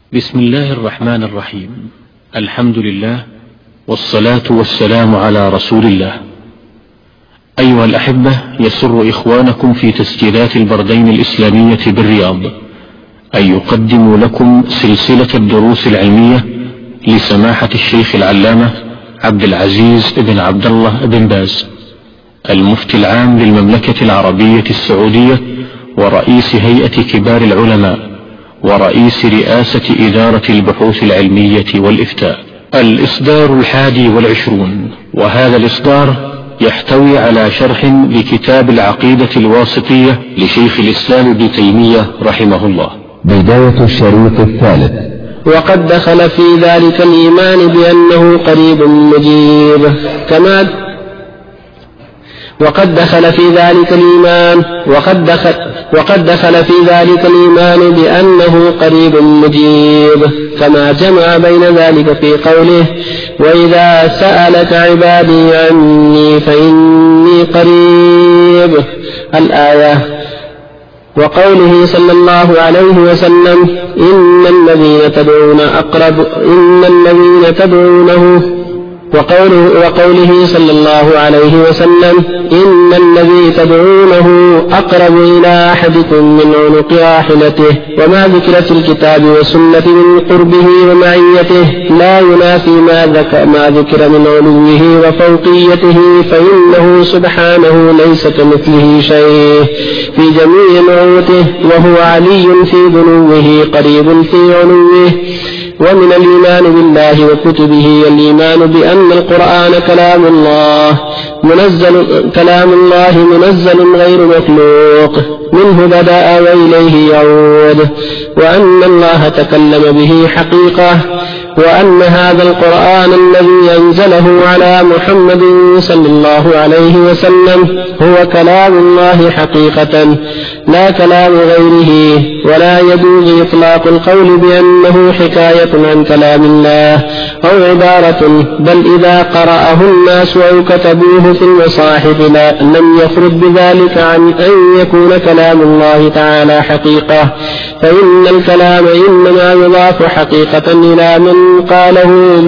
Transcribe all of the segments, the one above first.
بسم الله الرحمن الرحيم. الحمد لله والصلاة والسلام على رسول الله. أيها الأحبة، يسر إخوانكم في تسجيلات البردين الإسلامية بالرياض أن يقدموا لكم سلسلة الدروس العلمية لسماحة الشيخ العلامة عبد العزيز بن عبد الله بن باز، المفتي العام للمملكة العربية السعودية ورئيس هيئة كبار العلماء ورئيس رئاسة إدارة البحوث العلمية والإفتاء. الإصدار 21، وهذا الإصدار يحتوي على شرح لكتاب العقيدة الواسطية لشيخ الإسلام ابن تيمية رحمه الله. بداية الشريط الثالث. وقد دخل في ذلك الإيمان بأنه قريب مجيب وقد دخل في ذلك الإيمان بأنه قريب مجيب، كما جمع بين ذلك في قوله: وإذا سألك عبادي عني فإني قريب، الآية، وقوله صلى الله عليه وسلم: إن الذين تدعونه وقوله صلى الله عليه وسلم: إن الذي تدعونه أقرب إلى أحدكم من عنق راحلته. وما ذكر في الكتاب والسنة من قربه ومعيته لا ينافي ما ذكر من علوه وفوقيته، فإنه سبحانه ليس كمثله شيء في جميع نعوته، وهو علي في دنوه قريب في علوه. ومن الإيمان بالله وكتبه الإيمان بأن القرآن كلام الله منزل غير مخلوق، منه بدأ وإليه يعود، وأن الله تكلم به حقيقة، وأن هذا القرآن الذي أنزله على محمد صلى الله عليه وسلم هو كلام الله حقيقة لا كلام غيره، ولا يجوز إطلاق القول بأنه حكاية عن كلام الله أو عبارة، بل إذا قرأه الناس أو كتبوه في المصاحف لم يخرج بذلك عن أن يكون كلام الله تعالى حقيقة، فإن الكلام إنما يضاف حقيقة إلى من قاله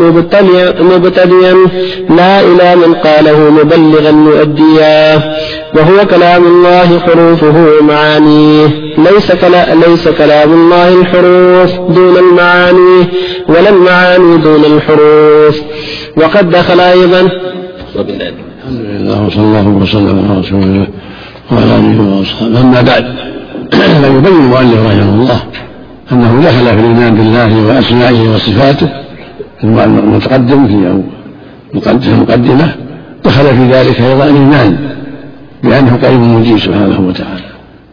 مبتدئا لا إلى من قاله مبلغا مؤديا، وهو كلام الله حروفه ومعانيه، ليس كلام الله الحروف دون المعاني ولا المعاني دون الحروف. وقد دخل أيضا الحمد لله وصلى الله وسلم على رسول الله وعلى آله وأصحابه. أما بعد، فيبين المؤلف رحمه الله أنه دخل في الإيمان بالله وأسمائه وصفاته المتقدم في المقدمة، دخل في ذلك أيضا الإيمان بأنه قريب مجيب سبحانه وتعالى،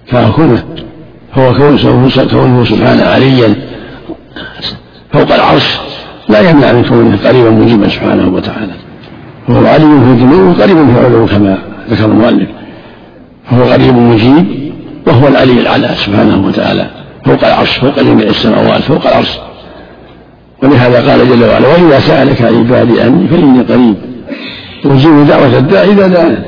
فهو كونه سبحانه عليا فوق العرش لا يمنع من كونه قريبا مجيبا سبحانه وتعالى. هو علي في دنوه قريب في علوه كما ذكر المؤلف، فهو قريب مجيب، وهو العلي الأعلى سبحانه وتعالى فوق العرش، فوق جميع السماوات، فوق العرش. ولهذا قال جل وعلا: وإذا سألك عبادي عني فإني قريب أجيب دعوة الداعي إذا دعان.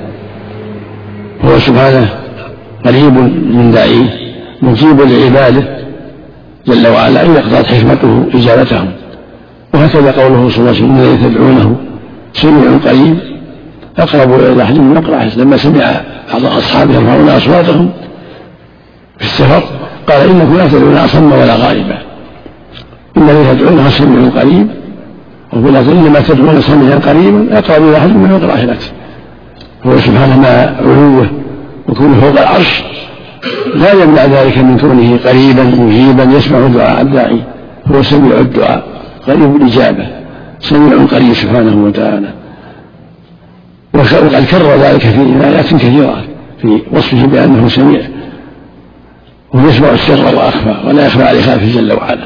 هو سبحانه قريب من داعيه، مجيب لعباده جل وعلا إذا اقتضت حكمته إجابتهم. وهكذا قوله صلى الله عليه وسلم: الذي تدعونه سميع قريب أقرب إلى أحد من مقرعه. لما سمع بعض أصحابه يرفعون أصواتهم في السفر قال: إنكم لا تدعون أصم ولا غائبا، الذي تدعونه سميع قريب، وقل: إنما تدعون سميعا قريبا أقرب إلى أحد من مقرعه. هو سبحانه مع علوه وكونه فوق العرش لا يمنع ذلك من كونه قريبا مجيبا يسمع دعاء الداعي. هو سميع الدعاء قريب الإجابة، سميع قريب سبحانه وتعالى. وقد كرر ذلك في آيات كثيرة في وصفه بأنه سميع، ويسمع السر وأخفى ولا يخفى عليه خافي جل وعلا.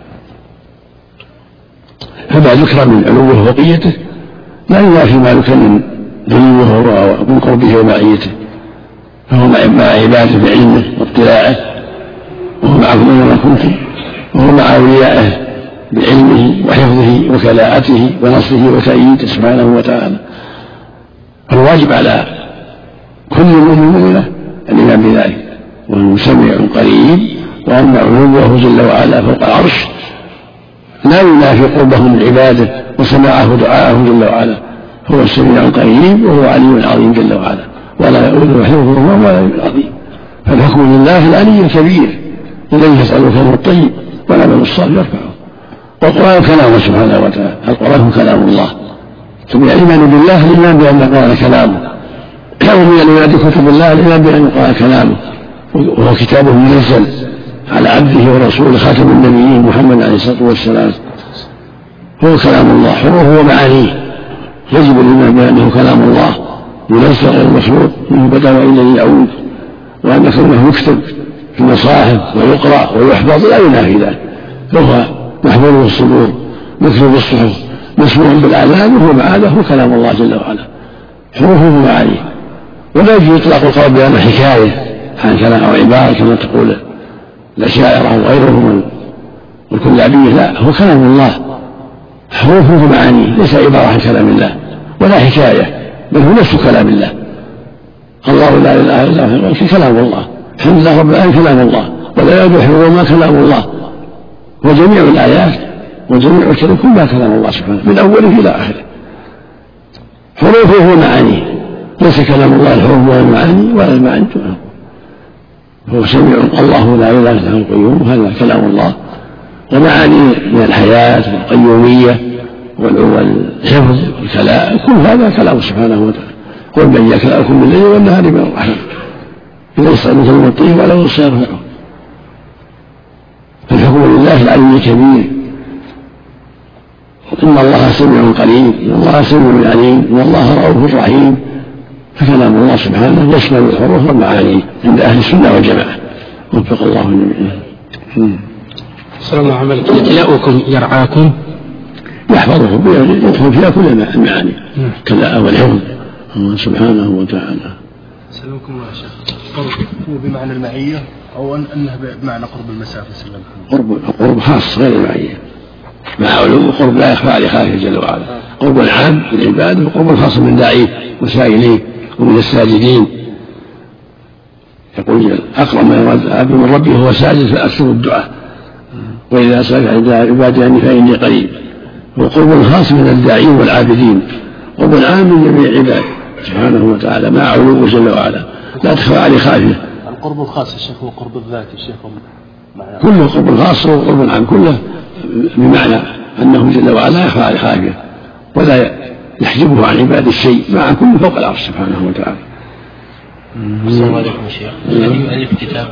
فما ذكر من علوه وفوقيته لا ينافي ما ذكر من دنوه ومن قربه ومعيته، فهو مع عباده بعلمه واطلاعه، وهو معكم أينما كنتم، وهو مع أوليائه بعلمه وحفظه وكلاءته ونصره وتأييده سبحانه وتعالى. الواجب على كل مؤمن الإيمان بذلك، وهو سميع قريب، وأن علوه جل وعلا فوق العرش لا ينافي قربه من عباده وسماعه دعاءه جل وعلا. هو السميع القريب وهو علي عظيم جل وعلا، ولا يؤوده حفظهما ولا يؤوده العظيم. فالحكم لله العلي الكبير، إليه يسأل الكلم الطيب والعمل الصالح يرفعه. والقرآن كلامه سبحانه وتعالى، القرآن هو كلام الله. ثم الإيمان بالله الإيمان بأن القرآن كلامه، ومن الإيمان بكتب الله الإيمان بأن القرآن كلامه، وهو كتابه منزل على عبده ورسوله خاتم النبيين محمد عليه الصلاة والسلام. هو كلام الله حروفه ومعانيه، يجب الإيمان بأنه كلام الله منزل غير مخلوق، منه بدأ وإليه يعود، وأن كونه يكتب في المصاحف ويقرأ ويحفظ لا ينافي ذلك، فهو محفوظ في الصدور مكتوب في الصحف مسموع بالآذان، وهو معانيه هو كلام الله جل وعلا حروفه ومعانيه. ولا يجوز إطلاق القول بأنه حكاية عن كلام أو عبارة كما تقول الأشاعرة أو غيرهم والكلابية، لا، هو كلام الله حروفه ومعانيه، ليس عبارة عن كلام الله ولا حكاية، بل هو نفس كلام الله. الله لا إله إلا هو كلام الله، الحمد لله رب العالمين كلام الله، ولا يدرك ما كلام الله. وجميع الآيات وجميع الكلام كلها كلام الله سبحانه من أوله إلى آخره، حروفه ومعانيه، ليس كلام الله الحروف ولا المعاني ولا المعاني. هو سميع الله لا إله إلا هو القيوم، هذا كلام الله، ومعانيه من الحياة والقيومية والحفظ والكلام، كل هذا كلام سبحانه وتعالى. قل من يكلأكم بالليل والنهار من الرحمن إذا يسأل كلم الطيب ولا يوصي يرفعه. فالحكم لله العلي الكبير، إن الله سميع قريب، إن الله سميع عليم، إن الله رؤوف رحيم. فكلام الله سبحانه يشمل الحروف والمعاني عند أهل السنة والجماعة، وفق الله جميعا. صلى الله عليه وسلم. يكلأكم يرعاكم يحفظكم يدخل فيها كل المعاني كلا والحفظ سبحانه وتعالى. سلمكم الله يا شيخ. القرب هو بمعنى المعية أو أنه بمعنى قرب المسافة؟ سلمكم. قرب خاص غير المعية، مع علو قرب لا يخفى على خالقه جل وعلا. قرب العام بالعباد وقرب خاص من داعيه وسائليه ومن الساجدين. يقول أقرب ما يراد العبد من ربه هو ساجد فأكثر الدعاء، وإذا سألك عبادي أني فإني قريب. وقرب خاص من الداعين والعابدين، قرب عام من جميع العباد سبحانه وتعالى مع علو جل وعلا لا تخفى عليه خافيه. القرب الخاص يا شيخ هو قرب الذات يا شيخ؟ كله قرب خاص وقرب عام، كله بمعنى أنه جل وعلا يخفى عليه خافيه ولا يحجبه عن عباد الشيء، مع كل فوق العرش سبحانه وتعالى. السلام عليكم يا شيخ. الذي يؤلف كتاب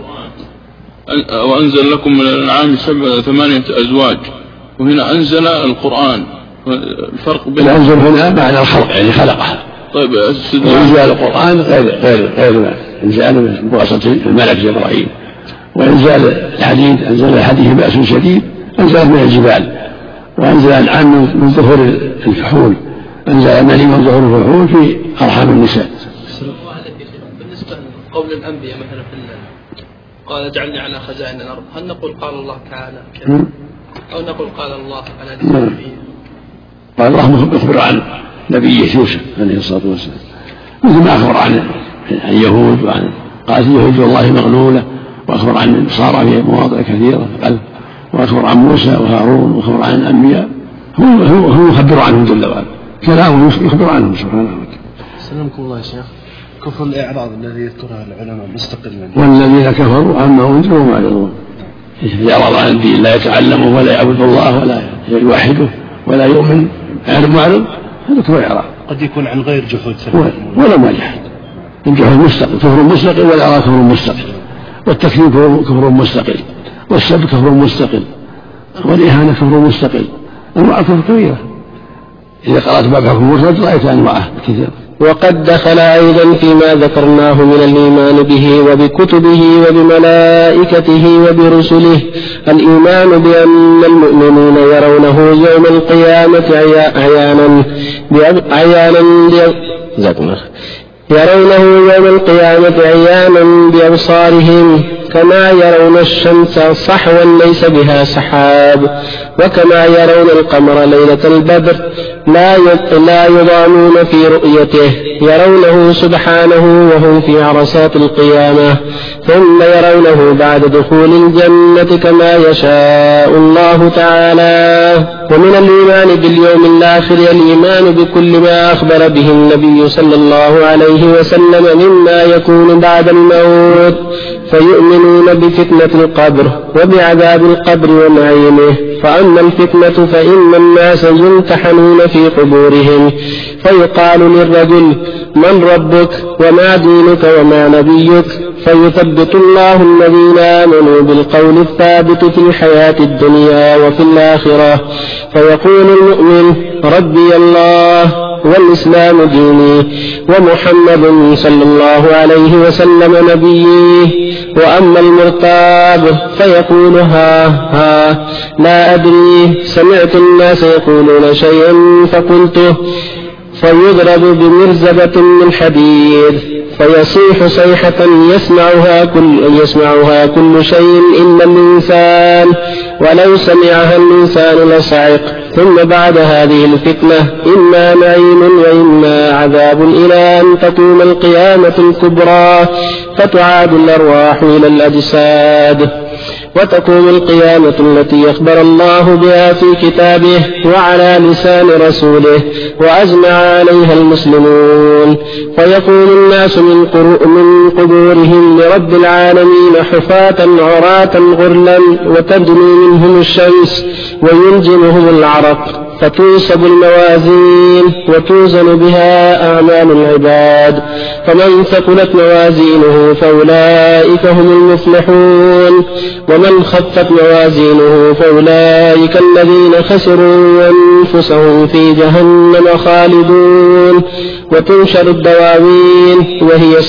وأنزل لكم من الأنعام 8 أزواج، وهنا أنزل القرآن. الفرق بين الأنزل هنا معنى الخلق يعني خلقها. طيب وإنزال القرآن غير إنزال بواسطة الملك جبرائيل. وإنزال الحديد أنزل الحديد بأس شديد، أنزل من الجبال. وأنزل الأنعام من ظهور الفحول، أنزل المني من ظهور الفحول في أرحام النساء. بالنسبة لقول الأنبياء مثلا قال اجعلني على خزائن الأرض، هل نقول قال الله تعالى كذا أو نقول قال الله على لسان نبيه؟ قال الله يخبر عن نبيه يوسف عليه الصلاة والسلام، مثل ما أخبر عن اليهود وعن قالت اليهود والله مغلولة، وأخبر عن النصارى في مواضع كثيرة، وأخبر عن موسى وهارون، وأخبر عن الأنبياء. هو يخبر عنهم جل وعلا، كلامه يخبر عنهم سبحانه وتعالى. سلمكم الله يا شيخ. كفر الإعراض الذي يذكرها العلماء مستقلا، والذين كفروا عما أنذروا معرضون. يعرض عن الدين، لا يتعلمه ولا يعبد الله ولا يوحده ولا يؤمن، معرض، هذا كفر إعراض. قد يكون عن غير جحود ولا ما جحد. الجحود مستقل، كفر مستقل، والإعراض كفر مستقل، والتكذيب كفر مستقل، والسب كفر مستقل، والإهانة كفر مستقل. أنواع كفر كبيرة، إذا قرأت باب حكم المفرد رأيت أنواعه كثيرة. وقد دخل أيضا فيما ذكرناه من الإيمان به وبكتبه وبملائكته وبرسله الإيمان بأن المؤمنين يرونه يوم القيامة يرونه يوم القيامة عيانا بأبصارهم كما يرون الشمس صحوا ليس بها سحاب، وكما يرون القمر ليلة البدر لا يضامون في رؤيته، يرونه سبحانه وهم في عرصات القيامة، ثم يرونه بعد دخول الجنة كما يشاء الله تعالى. ومن الإيمان باليوم الآخر الإيمان بكل ما أخبر به النبي صلى الله عليه وسلم مما يكون بعد الموت، فيؤمنون بفتنة القبر وبعذاب القبر ونعيمه. فأما الفتنة فإن الناس يمتحنون في قبورهم، فيقال للرجل: من ربك وما دينك وما نبيك؟ فيثبت الله الذين آمنوا بالقول الثابت في الحياة الدنيا وفي الآخرة، فيقول المؤمن: ربي الله والإسلام ديني ومحمد صلى الله عليه وسلم نبيي. وأما المرتاب فيقول: ها لا أدري، سمعت الناس يقولون شيئا فقلته، فيضرب بمرزبة من حديد فيصيح صيحة يسمعها كل شيء إلا الإنسان، ولو سمعها الإنسان لصعق. ثم بعد هذه الفتنة إما نعيم وإما عذاب إلى أن تقوم القيامة الكبرى، فتعاد الأرواح إلى الأجساد، وتقوم القيامة التي أخبر الله بها في كتابه وعلى لسان رسوله وأجمع عليها المسلمون، فيقوم الناس من قبورهم لرب العالمين حفاة عراة غرلا، وتدنو منهم الشمس ويلجمهم العرق، فتنصب الموازين وتوزن بها أعمال العباد، فمن ثقلت موازينه فأولئك هم المفلحون، ومن خفت موازينه فأولئك الذين خسروا أنفسهم في جهنم خالدون. وتنشر الدواوين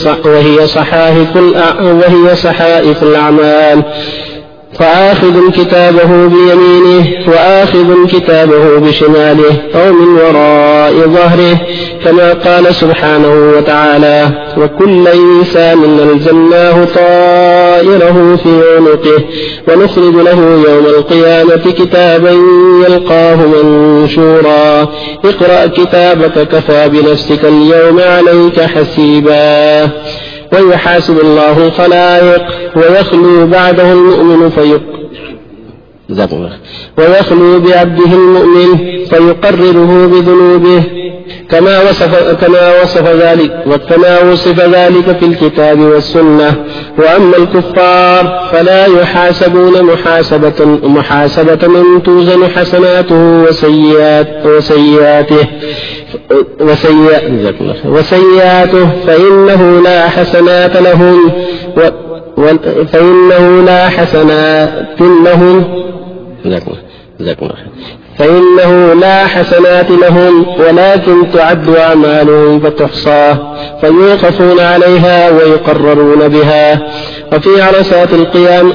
وهي صحائف الأعمال، فآخذ كتابه بيمينه وآخذ كتابه بشماله أو من وراء ظهره، كما قال سبحانه وتعالى: وكل إنسان ألزمناه طائره في عنقه ونخرج له يوم القيامة كتابا يلقاه منشورا، اقرأ كتابك كفى بنفسك اليوم عليك حسيبا. ويحاسب الله الخلائق ويخلو بعده المؤمن ويخلو بعبده المؤمن فيقرره بذنوبه كما وصف ذلك في الكتاب والسنة. وأما الكفار فلا يحاسبون محاسبة من توزن حسناته وسيئاته فإنه لا حسنات لهم ولكن تعد أعمالهم فتحصى فيوقفون عليها ويقررون بها. وفي عرصات القيام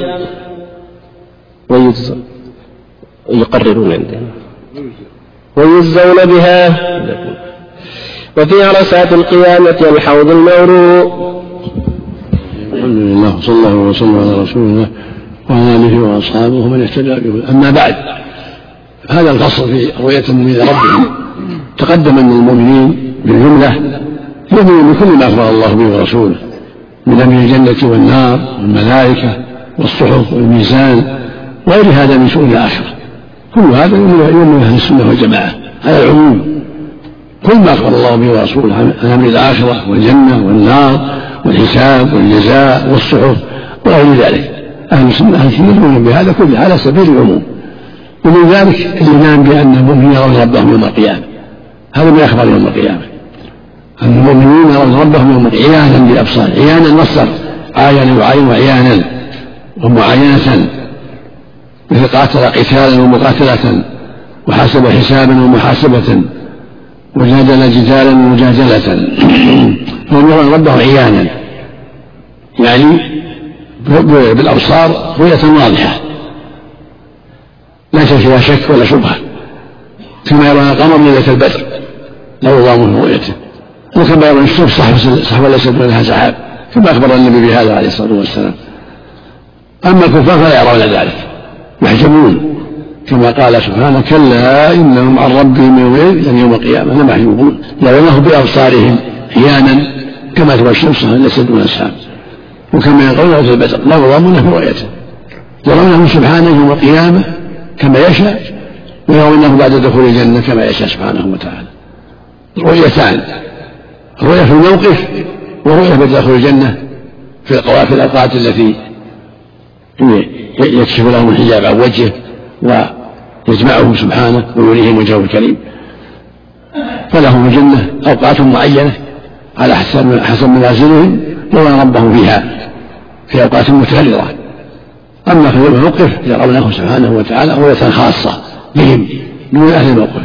ويجزون بها. وفي عرصات القيامة الحوض المورود. الحمد لله صلى الله وسلم على رسول الله وعلى آله وأصحابه ومن اهتدى به. أما بعد، هذا الفصل في رؤية المؤمنين ربهم. تقدم أن المؤمنين بالجملة يؤمنون بكل ما أخبر الله به ورسوله من أمر الجنة والنار والملائكة والصحف والميزان وغير هذا من شؤون الآخرة. كل هذا يؤمن أهل السنة والجماعة على العموم. كل ما أخبر الله به ورسوله عن أمر الآخرة والجنة والنار والحساب والجزاء والصحف وغير ذلك، أهل السنة يؤمنون بهذا كله على سبيل العموم. ومن ذلك الإيمان بأن المؤمنين يرون ربهم يوم القيامة. هذا ما يخبر يوم القيامة، أن المؤمنين يرون ربهم يوم عيانا بالأبصار. عيانا مصدر عاين يعاين عيانا ومعاينة، مثل قاتل قتالا ومقاتلة، وحاسب حسابا ومحاسبة، وجادل جدالا ومجادلة. فهم يرون ربهم عيانا، يعني بالأبصار رؤية واضحة ليس فيها شك ولا شبهة، كما يرون القمر ليلة البدر لا يضام رؤيته، وكما يرون الشمس صحوة ليست لها سحاب، كما أخبر النبي بهذا عليه الصلاة والسلام. أما الكفار فلا يرون ذلك، يحجبون كما قال سبحانه: كلا إنهم عن ربهم يوم القيامة لمحجوبون يرونه بأبصارهم عيانا كما ترى الشمس ليس دون أسحاب، وكما يقولون في البدر لا يضامون في رؤيته، يرونه سبحانه يوم القيامة كما يشاء، ويرونه بعد دخول الجنة كما يشاء سبحانه وتعالى. رؤيتان: رؤية في الموقف، ورؤية بعد دخول الجنة في الأوقات التي يكشف لهم الحجاب عن وجهه ويجمعهم سبحانه ويريهم وجهه الكريم. فلهم الجنة أوقات معينة على حسب منازلهم يرون ربهم فيها في أوقات متفرقة. أما في الموقف يرونه سبحانه وتعالى رؤية خاصة بهم دون أهل الموقف.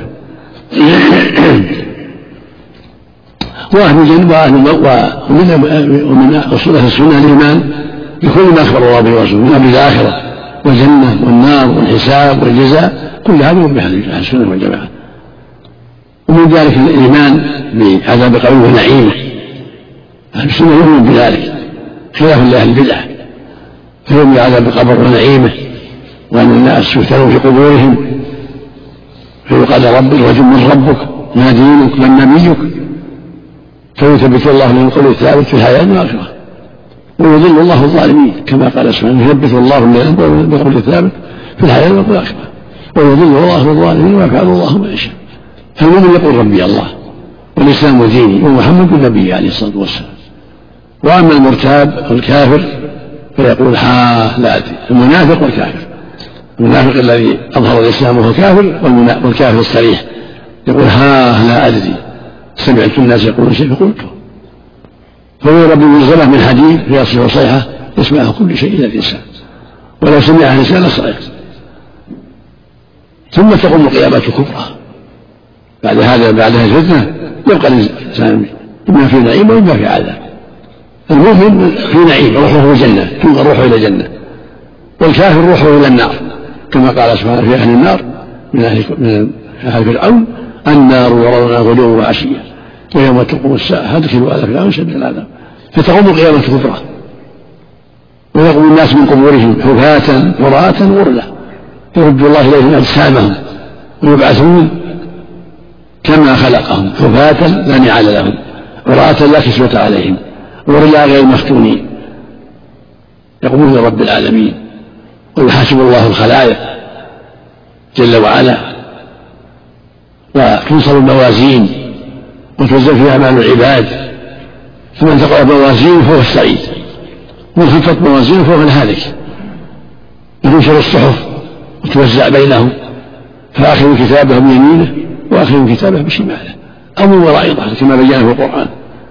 وأهل الجنة ومن أصول السنة الإيمان بكل ما أخبر الله به ورسوله من أمر الآخرة والجنة والنار والحساب والجزاء، كل هذا من أهل السنة والجماعة. ومن ذلك الإيمان بعذاب القبر ونعيمه، أهل السنة يؤمنون بذلك خلافا لأهل البدع، فيؤمن بعذاب القبر ونعيمه، وأن الناس يفتنون في قبورهم فيقال الرجل من ربك ما دينك من نبيك، فيثبت الله له القول الثابت في الحياة والآخرة، ويضل الله الظالمين كما قال سبحانه: يثبت الله الذين بالقول الثابت في الحياة والآخرة ويضل الله الظالمين ويفعل الله ما يشاء. فالمؤمن يقول ربي الله والإسلام ديني ومحمد النبي عليه الصلاة والسلام. وأما المرتاب والكافر فيقول لا أدري. المنافق والكافر: المنافق الذي أظهر الإسلام وهو كافر، والكافر الصريح يقول لا أدري، سمعت الناس يقولون شيء فقلته. فهو ربي منزله من حديد في أصله صيحة يسمعه كل شيء إلا الإنسان، ولو سمعها الإنسان لصعق. ثم تقوم القيامة كبرى بعدها الفتنة، يبقى الإنسان إما في نعيم وإما في عذاب. المؤمن في نعيم روحه الجنة، تنقل روحه إلى الجنة، والكافر روحه إلى النار، كما قال سبحانه في أهل النار من أهل فرعون: النار يرونها غدوا وعشيا ويوم تقوم الساعة أدخلوا آل فرعون شديد العذاب. فتقوم القيامة كبرى، ويقوم الناس من قبورهم حفاة عراة غرلا، يرد الله إليهم أجسامهم ويبعثون كما خلقهم حفاة لا نعال لهم، عراة لا كسوة عليهم، غرلا غير مفتونين، يقومون لرب العالمين ويحاسب الله الخلائق جل وعلا، وتنصب الموازين وتوزن فيها أعمال العباد، فمن ثقلت موازينه فهو السعيد، ومن خفت موازينه فهو الهالك. وتنشر الصحف وتوزع بينهم، فآخذ كتابه بيمينه وآخذ كتابه بشماله أو من وراء ظهره كما بينه في القرآن.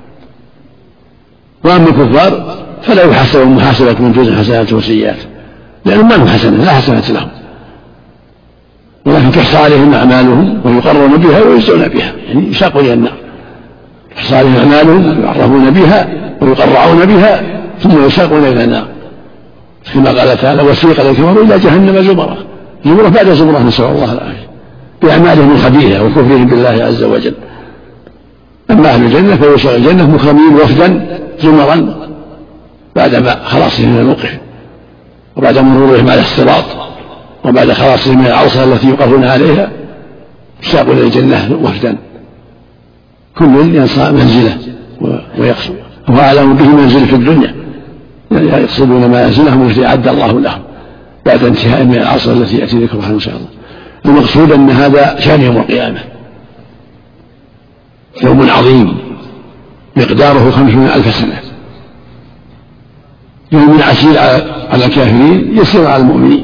وأما الكفار فلا يحاسب محاسبة من جزء حسنات وسيئات، لأنهم ما لهم حسنة، لا حسنات لهم، ولكن تحصى عليهم أعمالهم ويقرون بها ويجزون بها، يعني يساقون إلى النار. تحصى عليهم أعمالهم ويعرفون بها ويقرعون بها ثم يساقون إلى النار، كما قال تعالى: وسيق الكفار إلى جهنم زمرا، زمرة بعد زمرة، نسأل الله العافية، بأعمالهم الخبيثة وكفرهم بالله عز وجل. أما أهل الجنة فيوصل الجنة مخرمين وفدا زمرا بعدما خلاصهم من الموقف، وبعد مرورهم على الصراط، وبعد خلاصهم من العرصة التي يقرون عليها، ساقوا إلى الجنة وفدا، كل ينصى منزله ويقصد، وهو أعلم به منزل في الدنيا، يعني يقصدون منازلهم التي أعد الله لهم بعد انتهاء من العصر التي يأتي ذكرها إن شاء الله. المقصود أن هذا شأن يوم القيامة، يوم عظيم مقداره 50,000 سنة، يوم عسير على الكافرين يسير على المؤمنين،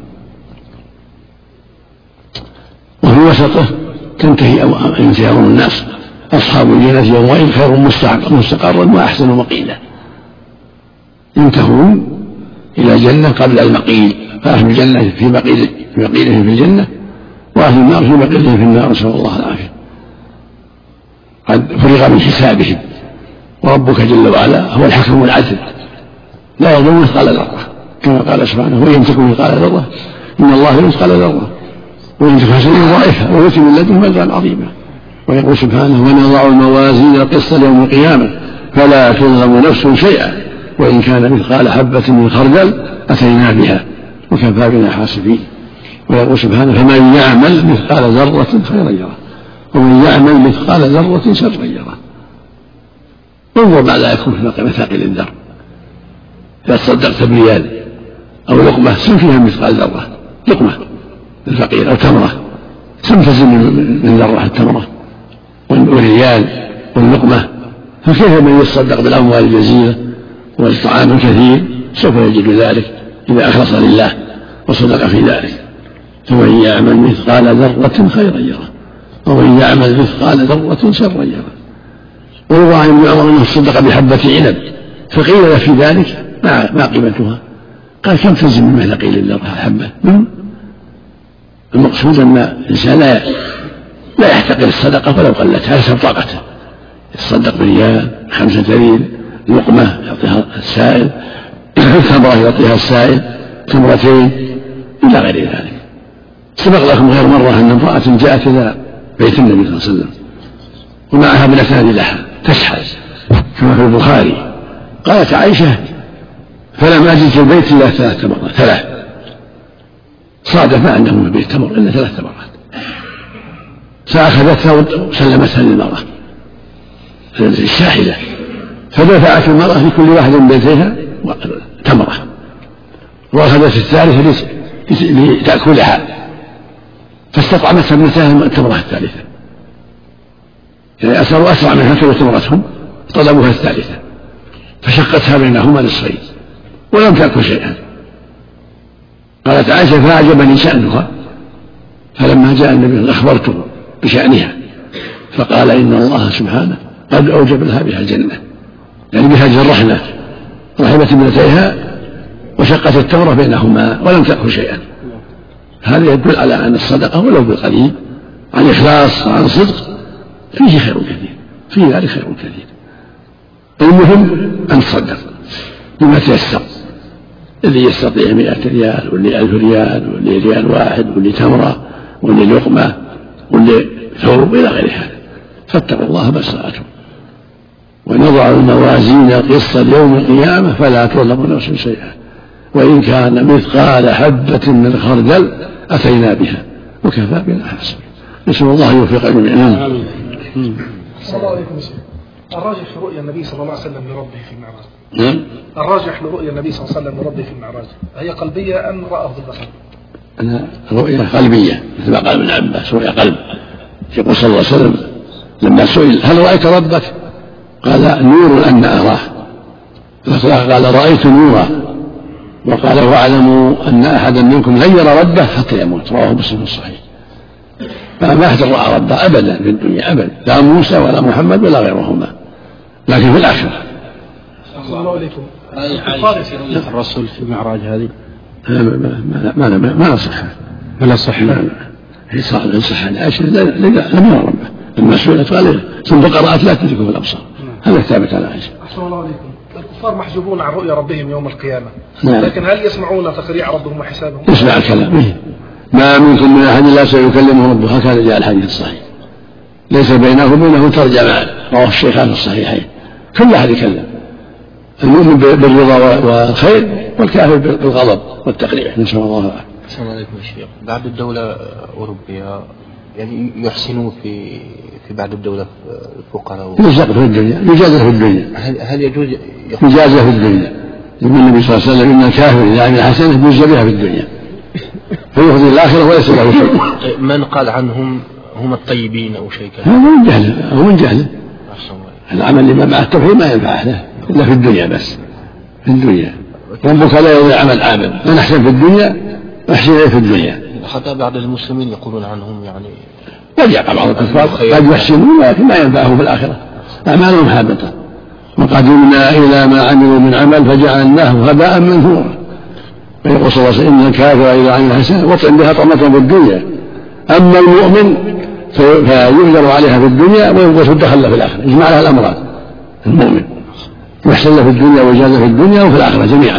وفي وسطه تنتهي انتهاء الناس. أصحاب الجنة يومئذ خير مستقرا وأحسن مقيلا، ينتهون إلى الجنة قبل المقيل، فأهل الجنة في مقيلهم في الجنة، وأهل النار في مقيلهم في النار، نسأل الله العافية. قد فرغ من حسابهم، وربك جل وعلا هو الحكم العدل لا يظلم مثقال ذرة، كما قال سبحانه: وإن تكن مثقال ذرة إن الله مثقال ذرة وإن تكن حسنة ضعيفة ويؤتي من لدنه أجرا عظيما. ويقول سبحانه: ونضع الموازين القسط يوم القيامة فلا تظلم نفس شيئا وإن كان مثقال حبة من خردل أتينا بها وكفى بنا حاسبين. ويقول سبحانه فمن يعمل مثقال ذرة خيرا يره ومن يعمل مثقال ذرة شرا يره. انظر ما لا يكون في مثاقيل الذر. إذا تصدقت بريال أو لقمة سم فيها مثقال ذرة، لقمة الفقير أو تمرة سم تزن من ذرة التمرة والريال واللقمة. فكيف من يتصدق بالأموال الجزيرة والطعام الكثير سوف يجد ذلك إذا أخلص لله وصدق في ذلك. فمن يعمل مثقال ذرة خيرا يره ومن يعمل مثقال ذرة شرا يره. وروى عن ابن عمر أنه صدق بحبة عنب فقيل له في ذلك ما قيمتها؟ قال كم تزن من مثقيل الذرة حبة؟ المقصود أن الإنسان لا يحتقر الصدقة ولو قلت، هذا حسب طاقته. يتصدق بريال 5 ريال، لقمة يعطيها السائل، تمرة يعطيها السائل، تمرتين إلى غير ذلك. سبق لكم غير مرة أن امرأة جاءت إلى بيت النبي صلى الله عليه وسلم ومعها ابنتان لها تشحذ كما في البخاري. قالت عائشة فلم أجد في البيت إلا 3 تمرات، صادف ما عنده من البيت تمر إلا 3 تمرات، فأخذتها وسلمتها للمرأة الشاحذة، فدفعت المرأة لكل واحد من بيتها تمرة وأخذت الثالثة لتأكلها، فاستطعمتها ابنتها التمرة الثالثة، يعني أسروا أسرع منها تمرتهم طلبوها الثالثة فشقتها بينهما نصفين ولم تأكل شيئا. قالت عائشة فأعجبني شأنها، فلما جاء النبي أخبرته بشأنها فقال إن الله سبحانه قد أوجب لها بها الجنة، يعني بها جرحنا رحمت ابنتيها وشقت التمرة بينهما ولم تأكل شيئا. هذا يدل على أن الصدقة ولو بالقليل عن إخلاص وعن صدق فيه خير كثير، فيه ذلك خير كثير. المهم أن تصدق بما تيسر، اللي يستطيع 100 ريال واللي 1000 ريال واللي ريال واحد واللي تمرة واللي لقمة واللي ثوب إلى غير هذا، فاتقوا الله ما استطعتم. ونضع الموازين القسط ليوم القيامة فلا تظلم نفس شيئا وإن كان مثقال حبة من خردل أتينا بها وكفى بنا حاسبين. نسأل الله يوفق جميعا. صلى الله عليكم وسلم. الراجح في رؤيا النبي صلى الله عليه وسلم لربه في المعراج، الراجح لرؤيا النبي صلى الله عليه وسلم لربه في المعراج هي قلبية أم رأى بالبصر؟ أنا رؤيا قلبية مثل ما قال ابن عباس، رؤيا قلب. يقول صلى الله عليه وسلم لما سئل هل رأيت ربك؟ قال نور أن أراه، قال رأيت نورا، وقال واعلموا أن أحدا منكم غير ربه حتى يموت، رواه مسلم الصحيح. فما أحد رأى ربه أبدا في الدنيا أبدا، لا موسى ولا محمد ولا غيرهما، لكن في الآخرة. صلى الله عليكم. الرسول في المعراج هذه ما نصحها، ولا صح هي صح العاشر لم يرى ربه. لما سئلت قال ثم قرأت لا تدركه الأبصار، هذا ثابت على عائشة. صلى الله عليكم. الكفار محجوبون عن رؤيا ربهم يوم القيامة، نعم. لكن هل يسمعون تقريع ربهم وحسابهم؟ يسمع الكلام، ما منكم من أحد لا سيكلمه ربه، هكذا جاء الحديث الصحيح، ليس بينه وبينه ترجمان، رواه الشيخان الصحيحين. كل أحد يكلم، المؤمن بالرضا والخير والكافر بالغضب والتقريع. نسأل الله العافية. السلام عليكم يا شيخ. بعد الدولة أوروبية يعني يحسنون في بعد الدولة الفقراء يرزق في الدنيا، يجازى في الدنيا. هل يجوز يجازى في الدنيا؟ يقول النبي صلى الله عليه وسلم إن الكافر إذا عمل حسنة يجزى بها في الدنيا فيخذ الآخرة وليس له شيء. من قال عنهم هم الطيبين أو شيء كذا؟ هذا من جهله، هو من جهله. العمل اللي مع التوحيد ما ينفع له إلا في الدنيا بس، في الدنيا. ربك لا يضيع عمل عامل، من أحسن في الدنيا أحسن إليه في الدنيا. حتى بعض المسلمين يقولون عنهم يعني قد يقع بعض الكفار قد يحسنون لكن ما ينفعهم في الآخرة، أعمالهم حابطة. وقدمنا إلى ما عملوا من عمل فجعلناه هباء منثورا. ويقول صلى الله عليه وسلم إن الكافر إذا عمل حسنة وطئ بها طعمة في الدنيا، أما المؤمن فيؤجر عليها في الدنيا وتدخل له في الآخرة. يجمع لها الأمران، المؤمن يحسن له في الدنيا ويجازى في الدنيا وفي الآخرة جميعا.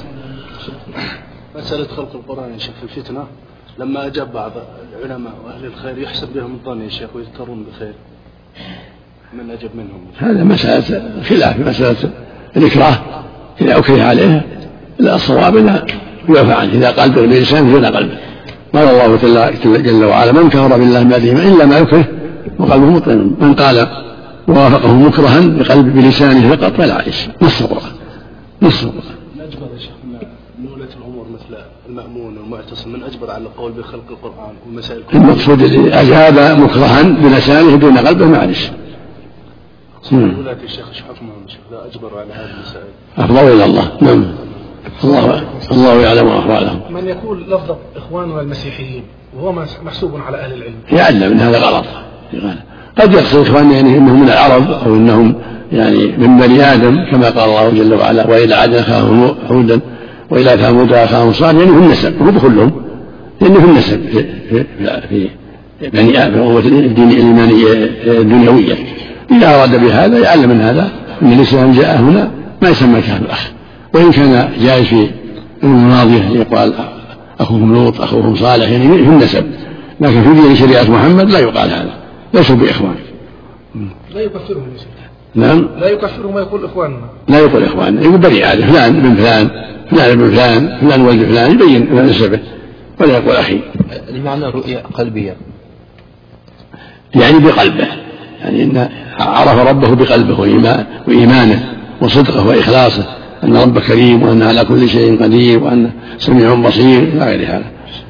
مسألة خلق القرآن يا شيخ في الفتنة، لما أجاب بعض العلماء وأهل الخير يحسب بهم الظن يا شيخ ويذكرون بخير، من أجب منهم؟ هذا مسألة خلاف في مسألة الإكراه إذا أكره عليها الصواب لا يعفى عنه، إذا قال بلسانه دون قلبه. قال الله جل وعلا: من كفر بالله بعد إيمانه إلا ما يكره وقلبه مطمئن. من قال ووافقه مكرها بلسانه فقط فلا إثم. نص القرآن. نجبر يا شيخ من ولاة الأمور مثل المأمون والمعتصم، من أجبر على القول بخلق القرآن ومسائل القرآن؟ المقصود أجاب مكرها بلسانه دون قلبه معلش. ولاة الشيخ ايش حكمهم لا أجبر على هذه المسائل؟ أفضل إلى الله. نعم. الله يعلم أحوالهم. من يقول لفظ إخواننا المسيحيين وهو محسوب على أهل العلم يعلم من هذا غلط. قد يقصد إخواننا يعني إنهم من العرب أو إنهم يعني من بني آدم كما قال الله جل وعلا: وإلى عاد أخاهم هودا وإلى ثمود أخاهم صالحا، يعني في النسب هم كلهم، لأنه في النسب في بني آدم الدين الإيمانية الدنيوية. إذا أراد بهذا يعلم من هذا أن الإسلام جاء هنا ما يسمى كافر الأخ، وإن كان جائز في الماضية يقال أخوهم لوط أخوهم صالح يعني في النسب، لكن في دين شريعة محمد لا يقال هذا، ليسوا بإخوان. لا يكفرهم يا شيخ. نعم. لا يكفرهم ويقول إخواننا. لا يقول إخواننا، يقول بني آدم فلان ابن فلان فلان ابن فلان فلان ولد فلان، يبين نسبه ولا يقول أخي. المعنى رؤية قلبية يعني بقلبه، يعني إن عرف ربه بقلبه وإيمانه وصدقه وإخلاصه أن رب كريم وأن على كل شيء قدير وأن سميع بصير إلى غير هذا.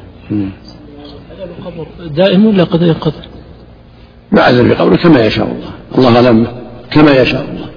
دائم ولا قد ينقطع؟ يعذب في قبره كما يشاء الله، الله أعلم كما يشاء الله.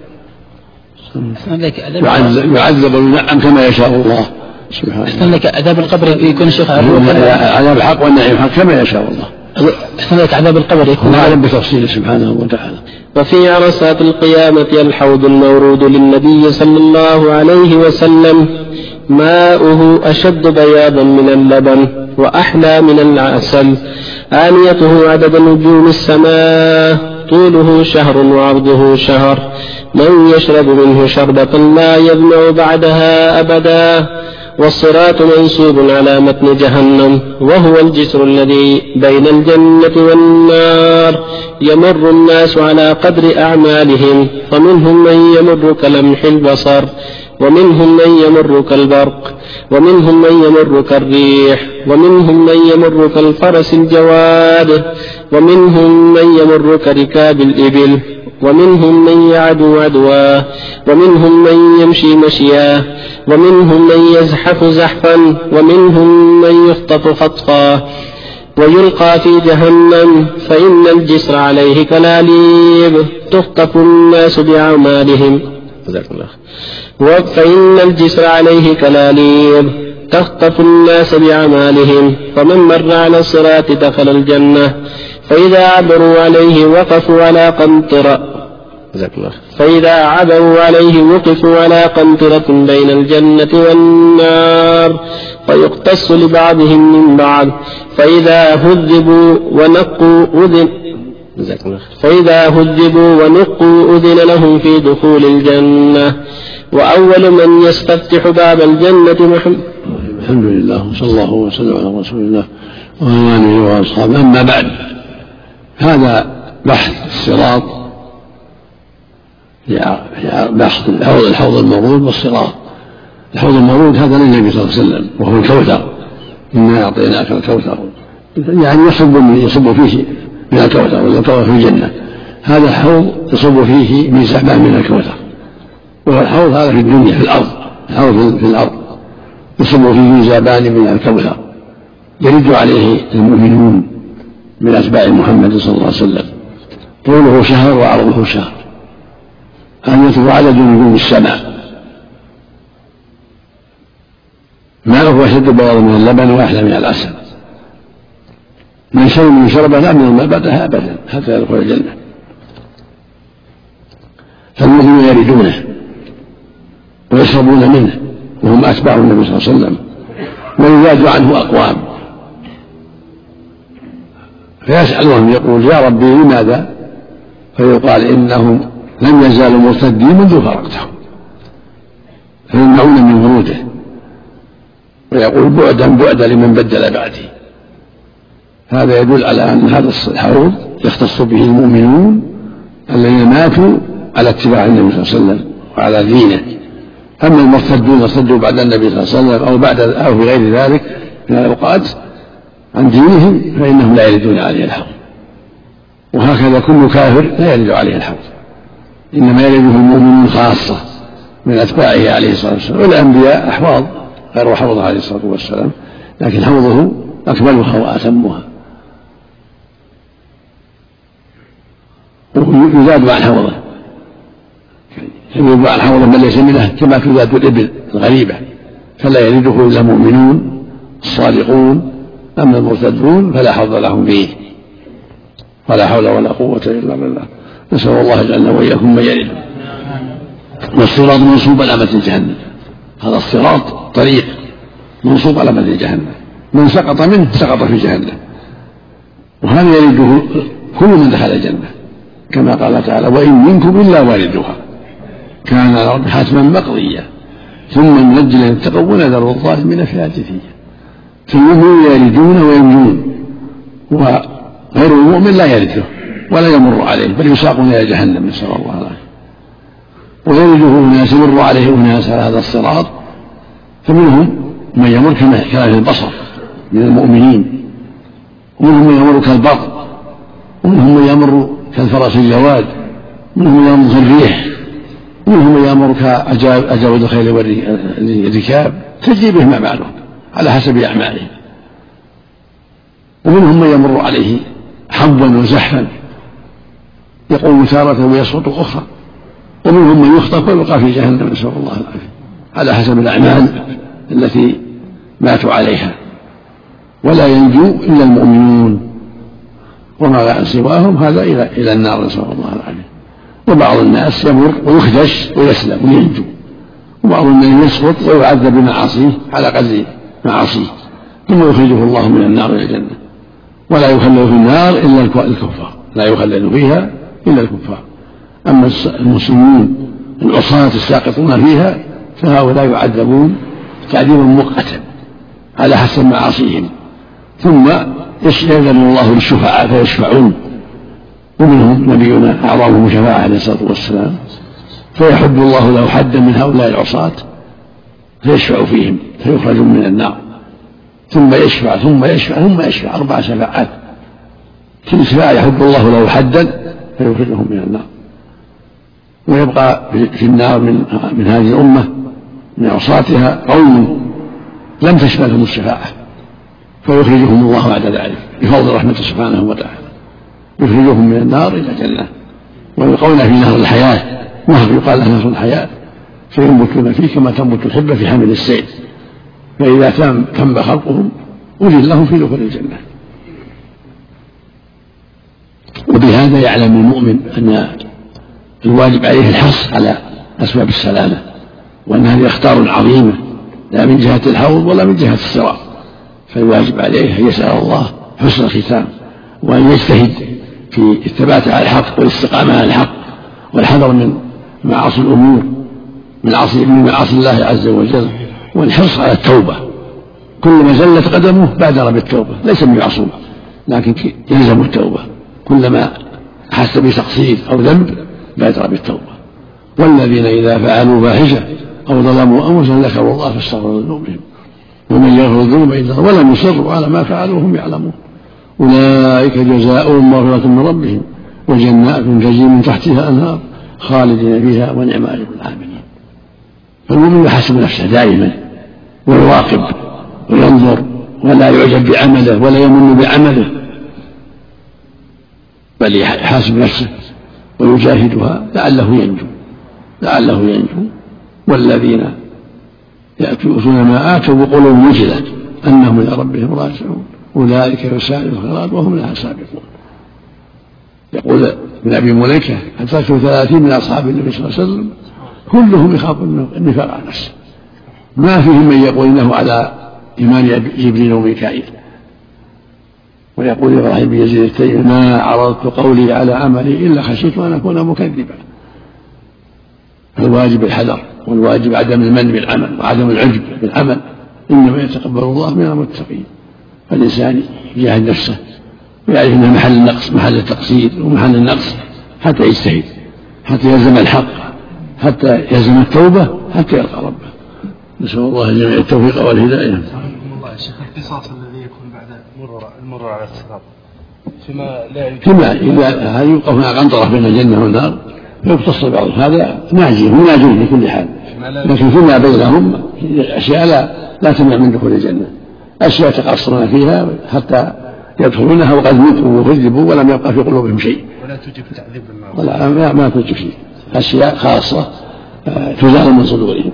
يعذب وينعم كما يشاء الله سبحانه. أحسن لك عذاب القبر يكون شيخ عذاب الحق والنعيم حق كما يشاء الله. أحسن لك عذاب القبر يكون أعلم بتفصيله سبحانه وتعالى. وفي عرصات القيامة الحوض المورود للنبي صلى الله عليه وسلم ماؤه أشد بياضا من اللبن وأحلى من العسل، آنيته عدد نجوم السماء، طوله شهر وعرضه شهر، من يشرب منه شربة لا يظمأ بعدها أبدا. والصراط منصوب على متن جهنم، وهو الجسر الذي بين الجنة والنار، يمر الناس على قدر أعمالهم، فمنهم من يمر كلمح البصر، ومنهم من يمر كالبرق، ومنهم من يمر كالريح، ومنهم من يمر كالفرس الجواد، ومنهم من يمر كركاب الإبل، ومنهم من يعدو عدوا، ومنهم من يمشي مشيا، ومنهم من يزحف زحفا، ومنهم من يخطف خطفا ويلقى في جهنم، فإن الجسر عليه كلاليب تخطف الناس بأعمالهم. فإن الجسر عليه كلاليب تخطف الناس بأعمالهم، فمن مر على الصراط دخل الجنة، فإذا عبروا عليه وقفوا على قنطرة وقفوا على قنطرة بين الجنة والنار، فيقتص لبعضهم من بعض، فإذا هذبوا ونقوا أذن لهم في دخول الجنة. وأول من يستفتح باب الجنة محمد. الحمد لله صلى الله وسلم على رسول الله وعلى آله وأصحابه. أما بعد، هذا بحث الصراط، بحث الحوض المورود والصراط. الحوض المورود هذا للنبي صلى الله عليه وسلم وهو الكوثر، إنا أعطيناك الكوثر، يعني يصب فيه من الكوثر، والكوثر في الجنة. هذا الحوض يصب فيه ميزابان من الكوثر، وهو الحوض هذا في الدنيا في الأرض، الحوض في الأرض يصب فيه ميزابان من الكوثر يرد عليه المؤمنون من أتباع محمد صلى الله عليه وسلم، طوله شهر وعرضه شهر، آنيته عدد نجوم السماء، ماءه أشد بياضا من اللبن وأحلى من العسل، من شرب من شربه لا من الماء بعدها أبدا حتى يدخل الجنة. فالمؤمنون يردونه ويشربون منه وهم أتباع النبي صلى الله عليه وسلم، ويزاد عنه أقوام فيسألهم يقول: يا ربي لماذا؟ فيقال: إنهم لم يزالوا مرتدين منذ فرقتهم، فيمنعون من وروده، ويقول: بعدا لمن بدل بعدي. هذا يدل على أن هذا الحوض يختص به المؤمنون الذين ماتوا على اتباع النبي صلى الله عليه وسلم وعلى دينه. أما المرتدون ارتدوا بعد النبي صلى الله عليه وسلم أو بعد أو في غير ذلك من الأوقات عن دينهم فإنهم لا يردون عليه الحوض. وهكذا كل كافر لا يرد عليه الحوض، إنما يرده المؤمنون خاصة من أتباعه عليه الصلاة والسلام. والأنبياء أحواض غير حوضه عليه الصلاة والسلام، لكن حوضه أكملها وأتمها، ويزاد عن حوضه، يزاد عن حوضه من ليس منه كما تزاد الإبل الغريبة، فلا يرده إلا المؤمنون الصادقون. أما المرتدون فلا حظ لهم فيه، ولا حول ولا قوة إلا بالله. نسأل الله جعلنا وإياكم من يرد. والصراط منصوب على متن جهنم، هذا الصراط طريق منصوب على متن جهنم، من سقط منه سقط في جهنم، وهذا يرده كل من دخل الجنة، كما قال تعالى: وإن منكم إلا واردها كان على ربك حتما مقضيا ثم ننجي الذين اتقوا ونذر الظالمين فيها جثيا. فالمؤمنون يردون وينجون، وغير المؤمن لا يرده ولا يمر عليه، بل يساقون إلى جهنم، نسأل الله العافية. ويرده أناس يمر عليه أناس على هذا الصراط، فمنهم من يمر كمهل البصر من المؤمنين، ومنهم من يمر كالبر، ومنهم من يمر كالفرس الجواد، ومنهم من يمر كالريح، ومنهم من يمر كأجاود الخيل والركاب، تجري بهم أعمالهم على حسب أعمالهم. ومنهم من يمر عليه حبوا وزحفا يقوم تارة ويسقط أخرى، ومنهم من يخطف ويلقى في جهنم، نسأل الله العافية، على حسب الأعمال التي ماتوا عليها. ولا ينجو إلا المؤمنون، وما سواهم هذا إلى النار، نسأل الله العافية. وبعض الناس يمر ويخدش ويسلم وينجو، وبعض الناس يسقط ويعذب بمعاصيه على قدر معاصيه، ثم يخرجه الله من النار إلى الجنة. ولا يخلد في النار إلا الكفار، لا يخلد فيها إلا الكفار. أما المسلمون العصاة الساقطون فيها فهؤلاء يعذبون تعذيبا مؤقتا على حسب معاصيهم، ثم يأذن الله للشفعاء فيشفعون، ومنهم نبينا أعظمهم شفاعة عليه الصلاة والسلام، فيحد الله له حدا من هؤلاء العصاة فيشفع فيهم فيخرجون من النار، ثم يشفع ثم يشفع ثم يشفع 4 شفاعات، كل شفاعة يحد الله له حدا فيخرجهم من النار. ويبقى في النار من هذه الأمة من عصاتها قوم لم تشملهم الشفاعة، فيخرجهم الله بعد ذلك بفضل رحمته سبحانه وتعالى، يخرجهم من النار إلى الجنة. ويلقون في نهر الحياة، نهر يقال له نهر الحياة، فينبتون فيه كما تنبت الحبة في حمل السيل، فإذا تم خلقهم أذن لهم في دخول الجنة. وبهذا يعلم المؤمن أن الواجب عليه الحرص على أسباب السلامة، وأن هذه أخطار عظيمة لا من جهة الحوض ولا من جهة الصراط، فالواجب عليه أن يسأل الله حسن الختام، وأن يجتهد في الثبات على الحق والاستقامة على الحق، والحذر من معاصي الأمور، من معاصي الله عز وجل، والحرص على التوبة. كل ما زلت قدمه بادر بالتوبة، ليس بمعصوم لكن يلزم التوبة، كلما أحس بتقصير أو ذنب بادر بالتوبة. والذين إذا فعلوا فاحشة أو ظلموا أنفسهم ذكروا الله فاستغفروا لذنوبهم ومن يغفر الذنوب إلا الله ولم يصروا على ما فعلوا وهم يعلمون أولئك جزاؤهم مغفرة من ربهم وجنات تجري من تحتها أنهار خالدين فيها ونعم أجر العاملين. فالمؤمن يحاسب نفسه دائما ويراقب وينظر، ولا يعجب بعمله ولا يمن بعمله، بل يحاسب نفسه ويجاهدها لعله ينجو. والذين يأتون ما آتوا وقلوبهم وجلة أنهم إلى ربهم راجعون أولئك يسارعون الخيرات وهم لها سابقون. يقول ابن أبي مليكة: أدركت 30 من أصحاب النبي صلى الله عليه وسلم كلهم يخاف النفاق عن نفسه، ما فيهم من يقول إنه على إيمان جبريل وميكائيل. ويقول إبراهيم بن يزيد التيمي: ما عرضت قولي على عملي إلا خشيت أن أكون مكذبا. فالواجب الحذر، والواجب عدم المن بالعمل وعدم العجب بالعمل، إنما يتقبل الله من المتقين. فالإنسان يجاهد نفسه ويعرف أنه محل النقص، محل التقصير ومحل النقص، حتى يجتهد، حتى يلزم الحق، حتى يلزم التوبة، حتى يلقى ربه. نسأل الله جميع التوفيق والهداية. الله يا شيخ القصاص الذي يكون بعد المرور على الصراط فيما إذا هذه يوقف مع قنطرة بين الجنة والنار يقتص بعض هذا ناجي هم ناجون في كل حال، لكن فيما بينهم أشياء لا تمنع من دخول الجنة، أشياء تقصرون فيها حتى يدخلونها وقد ماتوا وكذبوا ولم يبقى في قلوبهم شيء ولا تجب تعذيب النار ولا ما تجب شيء، أشياء خاصة تزال من صدورهم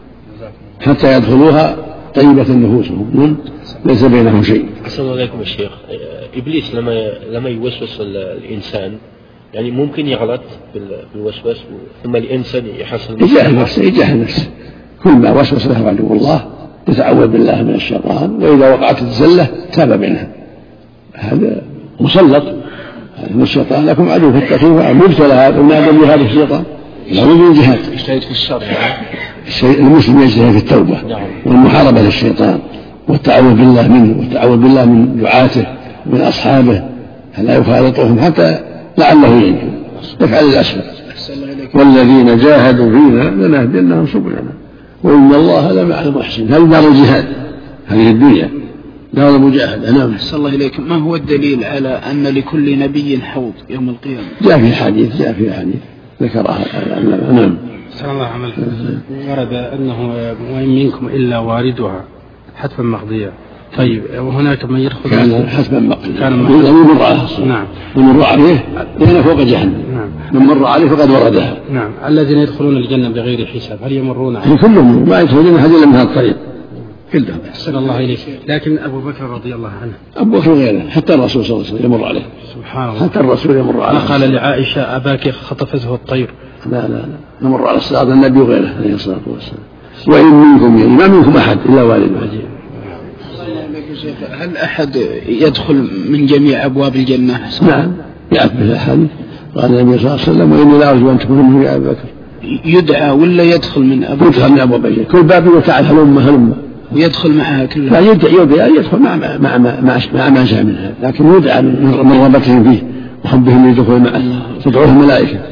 حتى يدخلوها طيبة نفوسهم ليس بينهم شيء. السلام عليكم الشيخ. إبليس لما يوسوس الإنسان يعني ممكن يغلط بالوسوس ثم الإنسان يحصل يجاهد نفسه كل ما وسوس له عدو الله يتعوذ بالله من الشيطان، وإذا وقعت الزلة تاب منها. هذا مسلط من الشيطان لكم عدو فاتقوه مبتلى هذا ونادى بهذا الشيطان لا بد من جهاد. يجتهد في الشر المسلم يجتهد في التوبة والمحاربة للشيطان والتعوذ بالله منه والتعوذ بالله من دعاته من أصحابه فلا يخالطهم حتى لعله ينجو يفعل الأسباب. والذين جاهدوا فينا لنهدينهم سبلنا وإن الله لمع المحسنين. هذه دار الجهاد، هذه الدنيا دار المجاهدة. نعم. أحسن الله إليكم. ما هو الدليل على أن لكل نبي حوض يوم القيامة؟ جاء في حديث ذكرها. نعم. سلام الله عمل ورد أنه وإن منكم إلا واردها حتما مقضية. طيب وهناك من يدخل كان حتما مقضية كان مر عليه. نعم. من مر عليه لأنه فوق جهنم. نعم. من مر عليه فقد وردها. نعم. الذين يدخلون الجنة بغير حساب هل يمرون عليه؟ كلهم ما يدخلون أحد إلا من هذا الطريق كلهم. أحسن الله إليك. لكن أبو بكر رضي الله عنه أبو بكر غيره حتى الرسول صلى الله عليه وسلم يمر عليه. سبحان الله. حتى الرسول يمر عليه. قال لعائشة أباك خطفته الطير. لا نمر على الصراط النبي وغيره عليه الصلاة والسلام. وإن منكم يعني ما منكم أحد إلا والده. هل أحد يدخل من جميع أبواب الجنة؟ نعم يأتي به الأحاديث. قال النبي صلى الله عليه وسلم وإني لا أرجو أن تكونوا من أبي بكر. يدعى ولا يدخل من أبواب؟ يدخل من أبواب الجنة كل باب وتعال هلم ويدخل معها كلها. لا يدخل مع ما جاء منها، لكن يدعى من رغبتهم فيه وحبهم يدخل معه تدعوه الملائكة.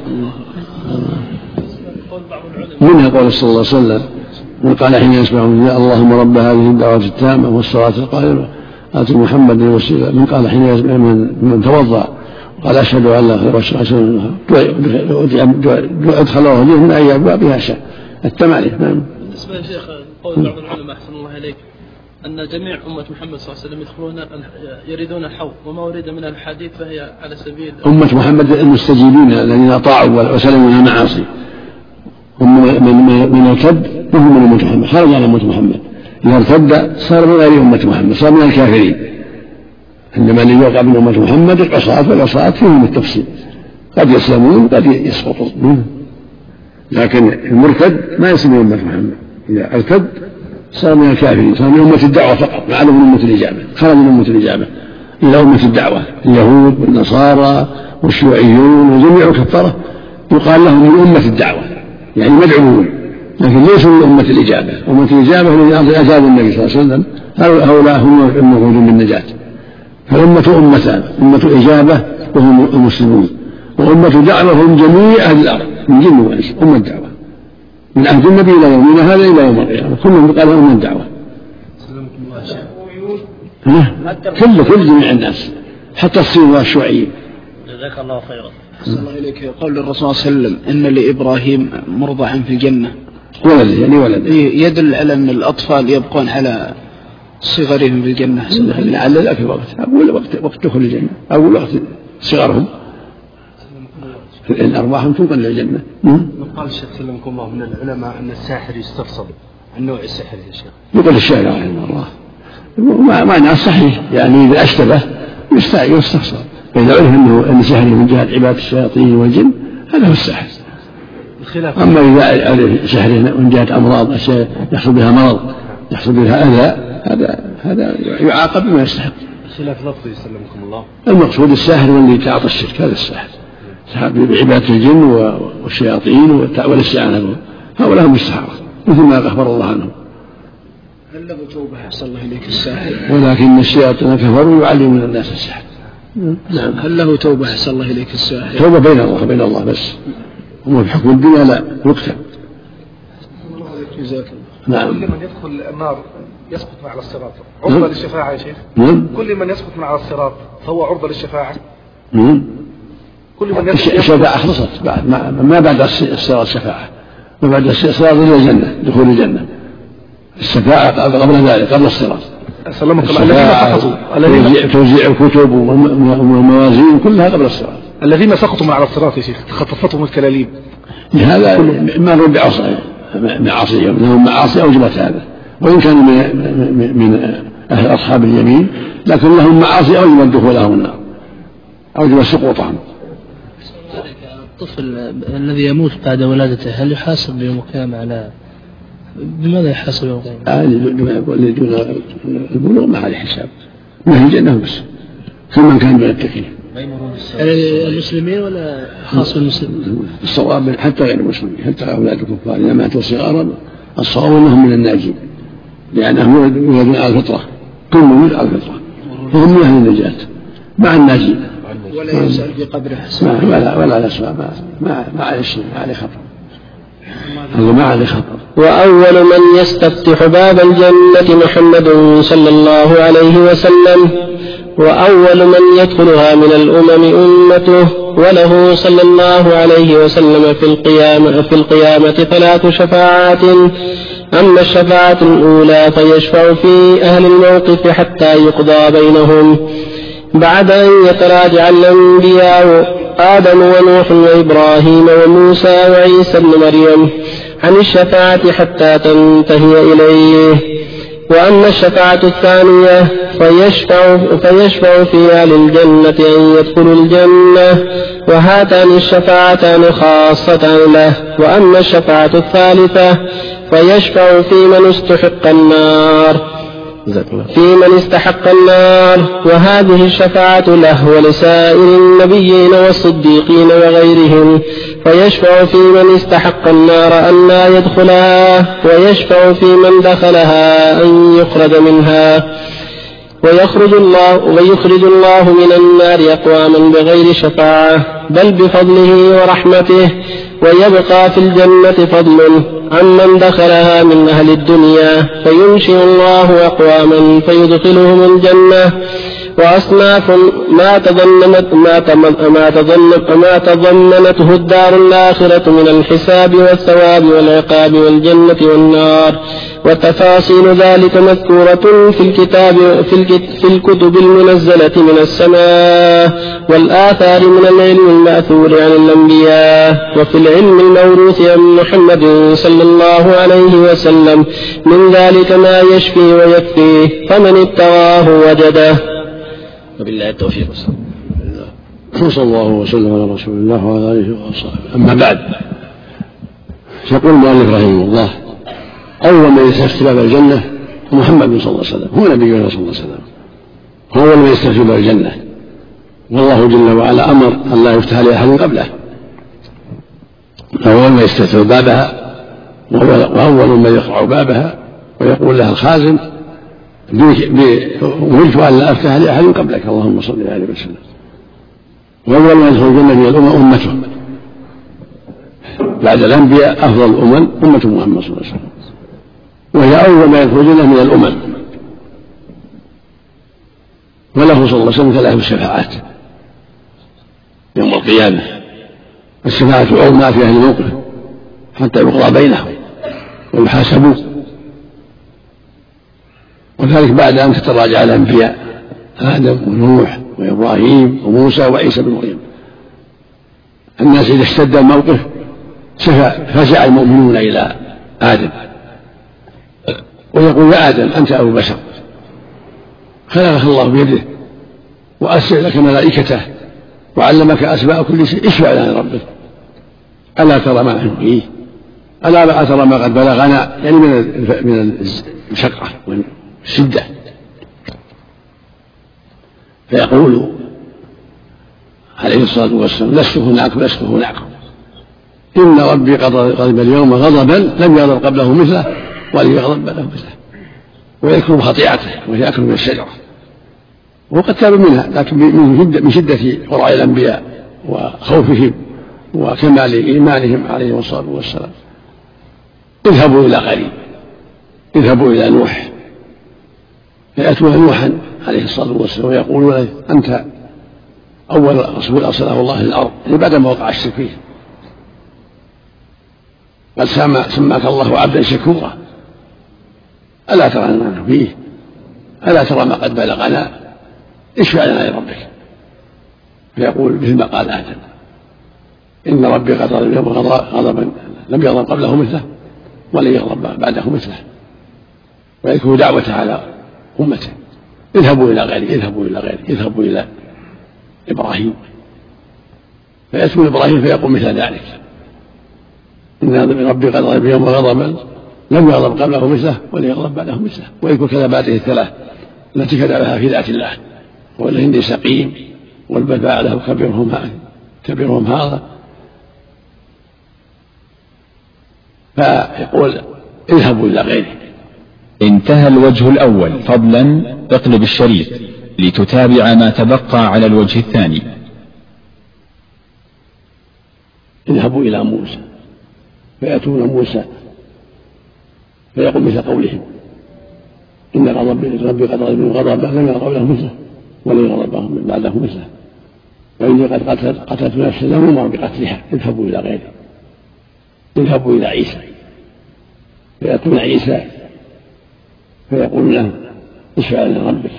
منها قول صلى الله عليه وسلم من قال حين يسمع اللهم رب هذه الدعوة التامة والصلاة القائمة آت محمد الوسيلة. من قال حين يسمع من توضأ قال أشهد أن لا إله إلا الله أدخله من أي أبوابها شاء التمالي. نعم. بالنسبة يا شيخ قول بعض العلماء أحسن الله إليك أن جميع أمة محمد صلى الله عليه وسلم يريدون الحوض وما ورد من الحديث فهي على سبيل أمة محمد المستجيبين الذين أطاعوا وسلموا من المعاصي. هم من ارتد وهم من أمة محمد خرج على أمة محمد. إذا ارتد صار من غير أمة محمد صار من الكافرين. عندما اللي يوقع من أمة محمد العصاة والعصاة فيهم التفصيل قد يسلمون قد يسقطون، لكن المرتد ما يصير من أمة محمد. إذا ارتد صار من الكافرين صار من أمة الدعوة فقط ما عاد من أمة الإجابة. خرج من أمة الإجابة إلى أمة الدعوة. اليهود والنصارى والشيوعيون وجميع الكفرة يقال لهم من أمة الدعوة يعني مدعوون، لكن ليسوا من أمة الإجابة. أمة الإجابة الذين أجاب النبي صلى الله عليه وسلم هؤلاء هم المخرجون بالنجاة. فالأمة أمتان، أمة إجابة وهم المسلمون، وأمة دعوة هم جميع أهل الأرض من جن وإنس. أمة دعوة من عهد النبي إلى يومنا هذا إلى يوم القيامة كلهم قالوا أمة دعوة. كل جميع الناس حتى الصين والشيوعيين. جزاك الله خيرا. أحسن الله إليك. قول الرسول صلى الله عليه وسلم إن لإبراهيم مرضعا في الجنة ولد يدل على أن الأطفال يبقون على صغرهم في الجنة. لعل ذاك أول وقت دخول الجنة أول وقت صغرهم إن أرواحهم توصل للجنة. قال الشيخ سلمكم الله من العلماء أن الساحر يستفصل عن نوع السحر يا شيخ. يقول الشاعر رحمه الله معناه صحيح يعني إذا أشتبه يستفصل، فإذا عرف أن سحره من جهة عبادة الشياطين والجن هذا هو السحر. أما إذا عرف سحره من جهة أمراض أشياء يحصل بها مرض يحصل بها أذى هذا يعاقب بما يستحق. خلاف لفظي سلمكم الله. المقصود الساحر واللي يتعاطى الشرك هذا الساحر بعبادة الجن والشياطين والاستعانة بهم هؤلاء هم السحرة مثل ما أخبر الله عنهم. هل له توبة أحسن الله إليك الساحر؟ ولكن الشياطين كفروا يعلمون الناس السحر. نعم. هل له توبة أحسن الله إليك الساحر؟ توبة بين الله بس، وما في حكم الدنيا لا يكتب. نعم. كل من يدخل النار يسقط من على الصراط عرضة للشفاعة يا شيخ. كل من يسقط من على الصراط فهو عرضة للشفاعة. كل من الشفاعة خلصت بعد ما بعد الصراط شفاعة، ما بعد الصراط إلى الجنة، دخول الجنة. الشفاعة قبل ذلك، قبل الصراط. سلمك الله. توزيع الكتب والموازين كلها قبل الصراط. الذين سقطوا من على الصراط يا شيخ خطفتهم الكلاليب، هذا ما رد معاصيهم، لهم معاصي أوجبت هذا، وإن كانوا من أهل أصحاب اليمين لكن لهم معاصي أوجبت دخولهم النار، أوجبت سقوطهم. الطفل الذي يموت بعد ولادته هل يحاسب بيوم القيامة على بماذا يحاسب يوم القيامة؟ دون البلوغ ما عليه حساب، ما هي جنة بس ثم كان من التكليف. المسلمين ولا خاص بالمسلمين؟ الصواب حتى غير المسلمين، حتى أولاد الكفار إذا ماتوا صغارا الصواب أنهم من الناجين، لأنهم يولدون على الفطرة، كل مولود على الفطرة فهم من أهل النجاة مع الناجين. ولا يسأل في قبره حساب ولا يسأل، ما عليه شيء، ما عليه خطر، هذا ما عليه خطر. وأول من يستفتح باب الجنة محمد صلى الله عليه وسلم، وأول من يدخلها من الأمم أمته، وله صلى الله عليه وسلم في القيامة 3 شفاعات. أما الشفاعة الأولى فيشفع في أهل الموقف حتى يقضى بينهم بعد أن يتراجع الأنبياء آدم ونوح وإبراهيم وموسى وعيسى بن مريم عن الشفاعة حتى تنتهي إليه. وأما الشفاعة الثانية فيشفع في أهل الجنة أن يدخلوا الجنة، وهاتان الشفاعتان خاصتان له. وأما الشفاعة الثالثة فيشفع في من استحق النار، وهذه الشفاعة له ولسائر النبيين والصديقين وغيرهم. فيشفع في من استحق النار أن لا يدخلها، ويشفع في من دخلها أن يخرج منها، ويخرج الله من النار أقواما بغير شفاعة بل بفضله ورحمته، ويبقى في الجنة فضل عمن دخلها من أهل الدنيا، فينشئ الله أقواما فيدخلهم الجنة. وأصناف ما تضمنته الدار الآخرة من الحساب والثواب والعقاب والجنة والنار، وتفاصيل ذلك مذكورة في الكتب المنزلة من السماء والآثار من العلم المأثور عن الأنبياء، وفي العلم الموروث عن محمد صلى الله عليه وسلم من ذلك ما يشفي ويكفيه، فمن اتقاه وجده. وبالله التوفيق. صلى الله وسلم على رسول الله وعلى آله وصحبه. أما بعد، يقول المؤلف رحمه الله: أول من يستفتح باب الجنة محمد صلى الله عليه وسلم، هو نبينا صلى الله عليه وسلم، هو أول من يستفتح باب الجنة، والله جل وعلا أمر أن لا يفتح لأحد قبله، أول من يستفتح بابها وأول من يقرع بابها، ويقول لها الخازن: أمرت أن لا أفتح لأحد قبلك، اللهم صل عليه وسلم. وأول من يدخل الجنة من الأمم أمته، بعد الأنبياء أفضل الأمم أمة محمد صلى الله عليه وسلم، وهي أول ما يدخل الجنة من الأمم. وله صلى الله عليه وسلم 3 شفاعات يوم القيامة: الشفاعة العظمى في أهل الموقف حتى يقضى بينهم ويحاسبوا، وذلك بعد أن تتراجع الأنبياء آدم ونوح وإبراهيم وموسى وعيسى بن مريم. الناس إذا اشتد الموقف فزع المؤمنون إلى آدم ويقول: يا آدم أنت أبو بشر، خلقك الله بيده وأسر لك ملائكته وعلمك أسماء كل شيء، اشفع لنا ربك، ألا ترى ما نحن فيه، ألا ترى ما قد بلغنا، يعني من المشقة والشدة. فيقول عليه الصلاة والسلام: لست هناك، إن ربي غضب اليوم غضبا لم يغضب قبله مثله ولم يغضب بعده مثله، ويذكر خطيئته وهي أكل من الشجرة، وقد تاب منها، لكن من شدة قرع الأنبياء وخوفهم وكمال إيمانهم عليه الصلاة والسلام. اذهبوا إلى قريب اذهبوا إلى نوح، فيأتون نوحا عليه الصلاة والسلام ويقولون أنت أول رسول أرسله الله للأرض، يعني بعد ما وقع الشرك فيه، قد سماك الله عبدا شكورا، ألا ترى ما نحن فيه، ألا ترى ما قد بلغنا، اشفع لنا لربك. فيقول مثل ما قال آدم إن ربي قد غضب غضبا لم يغضب قبله مثله ولن يغضب بعده مثله، ويذكر دعوته على أمته اذهبوا إلى غيره، اذهبوا إلى غيره، اذهبوا إلى إبراهيم، فيأتون إبراهيم فيقول مثل ذلك إن ربي قد غضب يوم غضبا لم يغضب قبله مثله ولن يغضب بعده مثله، ويذكر كذباته الثلاث التي كذبها في ذات الله، والهند سقيم والبل فعله كبيرهم هذا، فيقول اذهبوا إلى غيره. انتهى الوجه الأول، فضلا اقلب الشريط لتتابع ما تبقى على الوجه الثاني. اذهبوا إلى موسى، فيأتون موسى فيقول مثل قولهم إن ربي قد غضب لم يغضب له مثله ولن يغضب بعده مثله، وإني قد قتلت نفسا لم أمر بقتلها، اذهبوا إلى غيره. اذهبوا إلى عيسى، فيأتون عيسى فيقول له اشفع لنا ربك،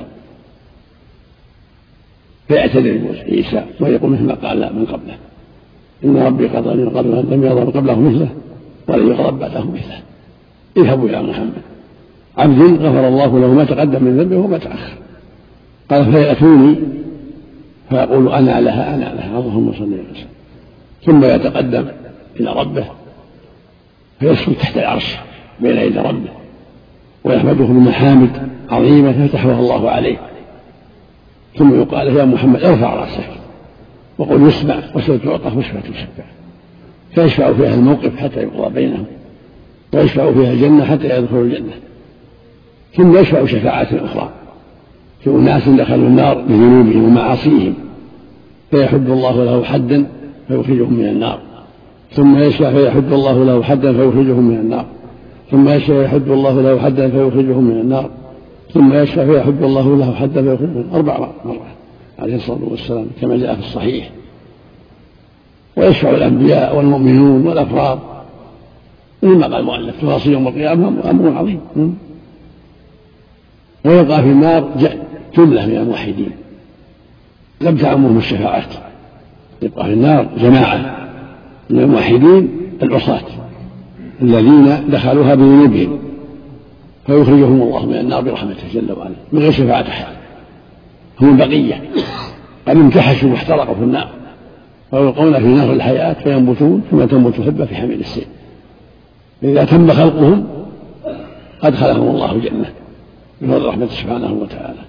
فيعتذر عيسى ويقول مثل ما قال من قبله إن ربي قد لم يغضب قبله مثله ولن يغضب بعده مثله. اذهبوا إلى محمد عبد غفر الله له ما تقدم من ذنبه وما تأخر، قال فيأتوني فيقول أنا لها اللهم صل وسلم، ثم يتقدم إلى ربه فيسجد تحت العرش بين يدي ربه ويحمده بمحامد عظيمة فتحوها الله عليه، ثم يقال يا محمد ارفع رأسك وقل يسمع وسل تعطى واشفع تشفع، فيشفع فيها الموقف حتى يقضى بينهم، ويشفع فيها الجنة حتى يدخلوا الجنة، ثم يشفع شفاعات أخرى في أناس دخلوا النار بذنوبهم ومعاصيهم فيحد الله له حدا فيخرجهم من النار، ثم يشفع فيحد الله له حدا فيخرجهم من النار، ثم يشفع فيحد الله له حدا فيخرجهم من النار، ثم يشفع فيحد الله له حدا فيخرجهم 4 مرات عليه الصلاة والسلام كما جاء في الصحيح. ويشفع الأنبياء والمؤمنون والأفراد، مما قال المؤلف تفاصيل يوم القيامة أمر عظيم. ويبقى في النار جملة من الموحدين لم تعمهم الشفاعات، يبقى في النار جماعة من الموحدين العصاة الذين دخلوها بذنوبهم فيخرجهم الله من النار برحمته جل وعلا من غير شفاعة أحد، هم البقية قد انتحشوا واحترقوا في النار ويلقون في نار الحياة فينبتون ثم تنبت حبة في حميل السيل، إذا تم خلقهم أدخلهم الله الجنة بفضل رحمته سبحانه وتعالى.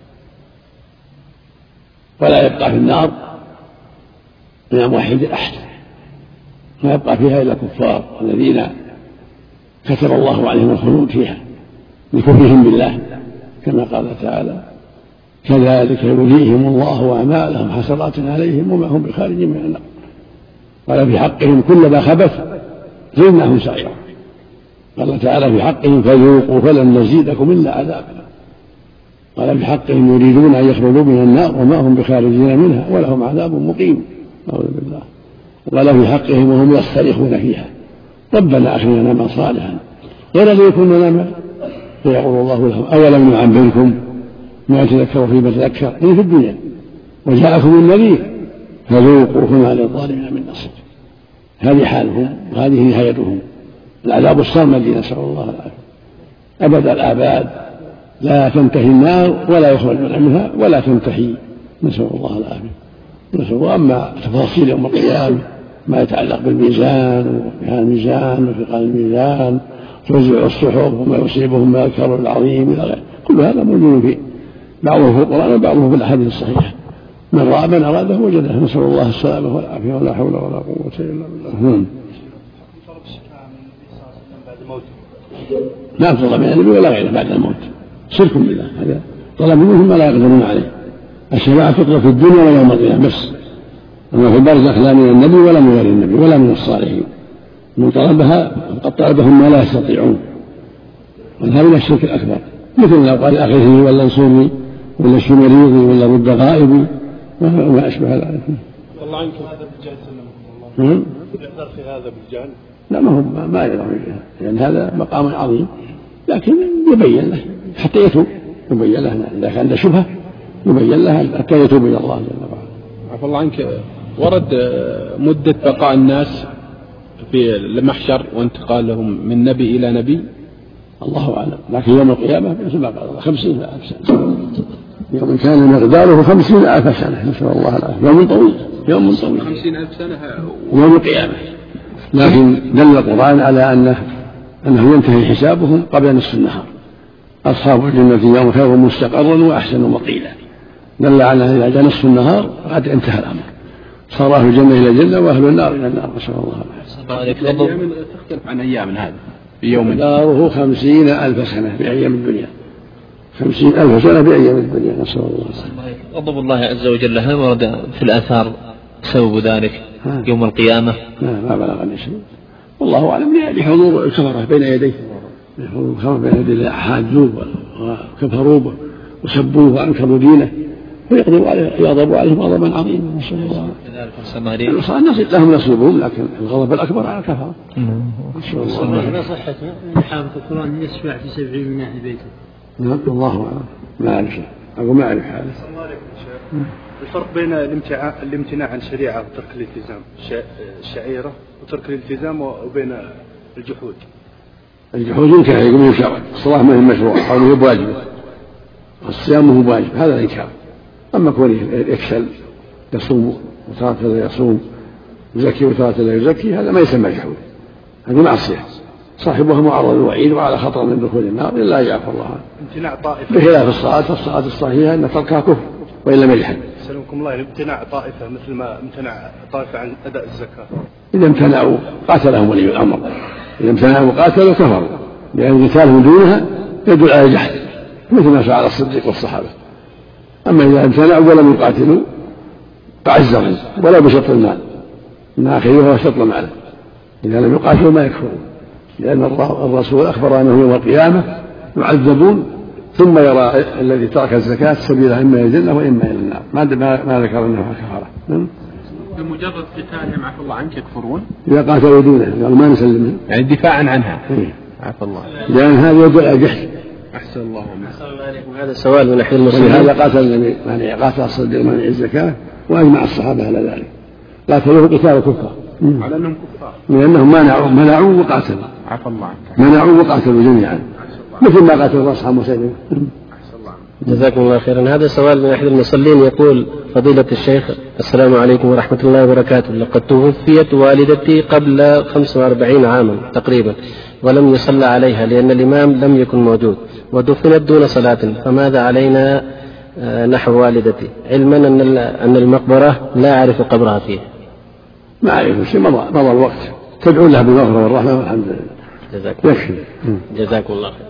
ولا يبقى في النار من الموحد أحد، ما يبقى فيها إلا الكفار الذين كتب الله عليهم الخلود فيها بكفرهم بالله، كما قال تعالى كذلك يريهم الله أعمالهم حسرات عليهم وما هم بخارجين من النار، قال في حقهم كلما خبث زدناهم سعيرا، قال تعالى في حقهم فذوقوا فلن نزيدكم إلا عذابا، قال في حقهم يريدون أن يخرجوا من النار وما هم بخارجين منها ولهم عذاب مقيم، أعوذ بالله. قال في حقهم وهم يصطرخون فيها ربنا أخرجنا نعملا صالحا غير الذي كنا نعمل، فيقول الله لهم أولم نعمركم ما يتذكر فيما تذكر في الدنيا وجاءكم النذير فذوقوا فما للظالمين من نصير. هذه حالهم وهذه نهايتهم، العذاب السرمدي نسأل الله العافية أبد الآباد، لا تنتهي النار ولا يخرجون منها ولا تنتهي، نسأل الله العافية. نسأل الله. أما تفاصيل يوم القيامة ما يتعلق بالميزان وفقها الميزان وفقها الميزان توزيع الصحف وما يصيبهم من الكرب العظيم إلى غيره، كل هذا موجود فيه، بعضه في القرآن وبعضه في الأحاديث الصحيحة، من رأى من أراده وجده، نسأل الله السلامة والعافية ولا حول ولا قوة إلا بالله. لا طلب من النبي ولا غيره بعد الموت، شرك بالله، هذا طلب منهم ما لا يقدرون عليه. الشفاعة تطلب في الدنيا ويوم القيامة بس، أما في البرزخ لا من النبي ولا من غير النبي ولا من الصالحين، من طلبها قد طلبهم ما لا يستطيعون، وهذا من الشرك الأكبر، مثل لو قال أخيه ولا انصرني ولا اشفي مريضي ولا رد غائبي وما أشبه ذلك. والله عنك هذا بالجهل يقدر في هذا بالجهل؟ لا ما يقدر في الجهل، لأن هذا مقام عظيم، لكن يبين له حتى يتوب، يبين له إذا كان عنده شبهة يبين له حتى يتوب إلى الله جل وعلا. عفى الله عنك، ورد مدة بقاء الناس في المحشر وانتقالهم من نبي إلى نبي؟ الله أعلم، لكن يوم القيامة كما قال الله 50,000 سنة، يوم كان مقداره 50,000 سنة، نسأل الله العافية، يوم طويل 50,000 سنة يوم القيامة. لكن دل القرآن على أنه ينتهي حسابهم قبل نصف النهار. أصحاب الجنة يوم خير مستقرا وأحسن مقيلا، دل على أن إذا جاء نصف النهار قد انتهى الأمر، صار أهل الجنة إلى الجنة وأهل النار إلى النار، نسأل الله العافية. الأيام تختلف عن أيام هذا في يوم مقداره 50,000 سنة بأيام الدنيا، 50,000 سنة بأيام الدنيا، نسأل الله. غضب الله عز وجل هل ورد في الآثار سبب ذلك يوم القيامة؟ ما بلغني شيء، والله أعلم، لحضور الكفرة بين يديه، لحضور الكفرة بين يديه، حاجوه وكفروه وسبوه وأنكروا دينه، فيغضب عليهم غضبا عظيما، نسأل الله. الناس لهم نصيبهم، لكن الغضب الأكبر على الكفرة. ما صحة من حافظ القرآن يشفع في 70 من أهل بيته؟ نعم، الله أعلم، ما أعرف شيء، أقول ما أعرف حاله. الفرق بين الامتناع عن شريعة وترك الالتزام، الشعيرة وترك الالتزام، وبين الجحود. الجحود ينكر، يقول ينكر، الصلاة ما هي مشروعة أو هي بواجبة، الصيام هو واجب، هذا الإنكار. أما كونه يكسل يصوم وترى لا يصوم، يزكي وترى لا يزكي، هذا ما يسمى جحود، هذه معصية صاحبها معرض للوعيد وعلى خطر من دخول النار إلا يعفو الله عنه. امتناع طائفة بخلاف الصلاة، فالصلاة الصحيحة أن تركها كفر وإن لم يجحد. سلمكم الله، امتناع طائفة مثل ما امتنع طائفة عن أداء الزكاة، إذا امتنعوا قاتلهم ولي الأمر، إذا امتنعوا قاتلوا كفروا، لأن قتالهم دونها يدل على الجحد، مثل ما فعل الصديق والصحابة. أما إذا امتنعوا ولم يقاتلوا فعزهم ولا بشطر المال، إن آخره هو شطر ماله، إذا لم يقاتلوا ما يكفرون، لأن الرسول أخبر أنه يوم القيامة يعذبون ثم يرى الذي ترك الزكاة سبيله إما إلى الجنة وإما إلى النار، ما ذكر أنه كفارة. بمجرد قتالهم عفى الله عنك يكفرون إذا قاتلوا دونه، قالوا ما نسلمهم، يعني دفاعا عنها. عفى الله، لأن هذا يدل على الجحد. أحسن الله عليكم. هذا سؤال من أحد المسلمين. ولهذا قاتل النبي، يعني قاتل الصديق منع الزكاة وأجمع الصحابة على ذلك، قاتلوه قتال كفار على أنهم كفار، لأنهم منعوا وقاتلوا. عفى الله عنك، منعوا وقاتلوا جميعا، مثل ما قاتلوا أصحاب مسيلمة. جزاكم الله خيرا. هذا سؤال من أحد المصلين يقول: فضيلة الشيخ، السلام عليكم ورحمة الله وبركاته، لقد توفيت والدتي قبل 45 عاما تقريبا، ولم يصلى عليها لأن الإمام لم يكن موجود، ودفنت دون صلاة، فماذا علينا نحو والدتي، علما أن المقبرة لا أعرف قبرها فيه؟ ما أعرف شيء، مضى الوقت، تدعو لها بالمغفرة والرحمة والحمد لله. جزاكم الله خير.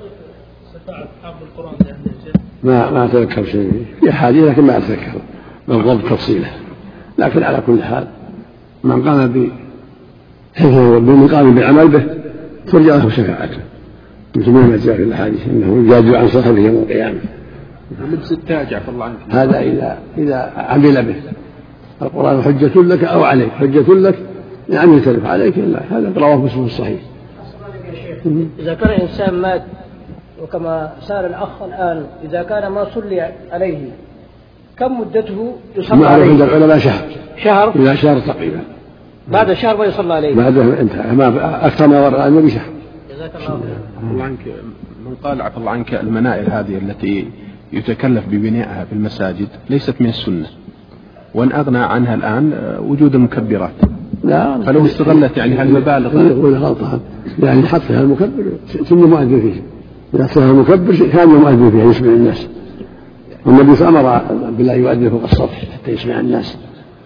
ما أتذكر شيء في حديث، لكن ما أتذكر بالضبط تفصيله، لكن على كل حال من قام بالمقام بالعمل به ترجع له شفاعته، مثل ما جاء في الحديث انه يجادل عن صاحبه يوم القيامه. لبس التاج عفى الله عنك، هذا اذا عمل به. القرآن حجة لك او عليك، حجة لك يعني يختلف عليك الا هذا، رواه مسلم الصحيح. اذا كان انسان مات وكما سأل الأخ الآن، إذا كان ما صلي عليه كم مدته يصلى عليه؟ عند العلماء شهر، إلى شهر تقريبا، بعد شهر ما يصلى عليه، بعد انتهى، ما أكثر ما ورد النبي شهر. جزاك الله خير. عنك من قال عفى الله عنك المنائل هذه التي يتكلف ببنائها في المساجد ليست من السنة، وأن أغنى عنها الآن وجود المكبرات، لا فلو استغلت يعني هالمبالغ ولا غلطان، يعني حط فيها المكبر ثم مؤذن فيه، إذا صار المكبر كان يؤذن فيها يسمع الناس، والنبي أمر بالله يؤذن فوق السطح حتى يسمع الناس،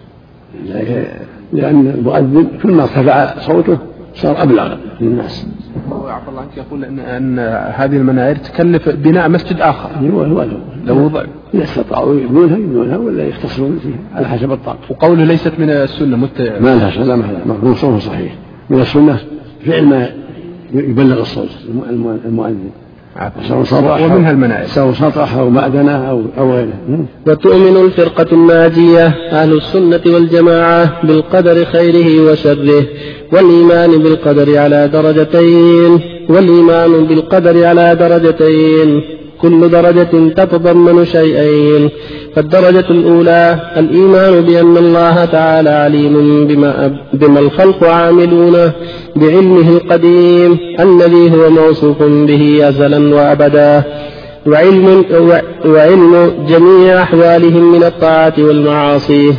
لأن المؤذن كلما ارتفع صوته صار أبلغ للناس. وعفى الله عنك يقول أن هذه المنائر تكلف بناء مسجد آخر، لو إذا استطاعوا يبنونها ولا يختصرون فيها على حسب الطاقة. وقوله ليست من السنة ما لها سنة، ما صوته صحيح. من السنة فعل ما يبلغ الصوت المؤذن، ومنها المنائل سواء سطح أو معدنة أو غيره. وتؤمن الفرقة الناجية أهل السنة والجماعة بالقدر خيره وشره، والإيمان بالقدر على درجتين كل درجة تتضمن شيئين. فالدرجة الأولى الإيمان بأن الله تعالى عليم بما الخلق عاملونه بعلمه القديم الذي هو موصوف به أزلا وأبدا، وعلم جميع أحوالهم من الطاعات والمعاصي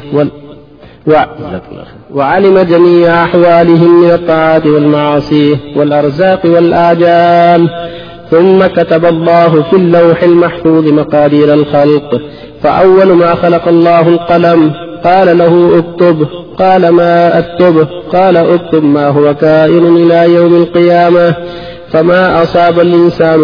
وعلم جميع أحوالهم من الطاعات والمعاصي والأرزاق والآجال. ثم كتب الله في اللوح المحفوظ مقادير الخلق، فأول ما خلق الله القلم قال له اكتب، قال ما أكتب؟ قال اكتب ما هو كائن إلى يوم القيامة. فما أصاب الإنسان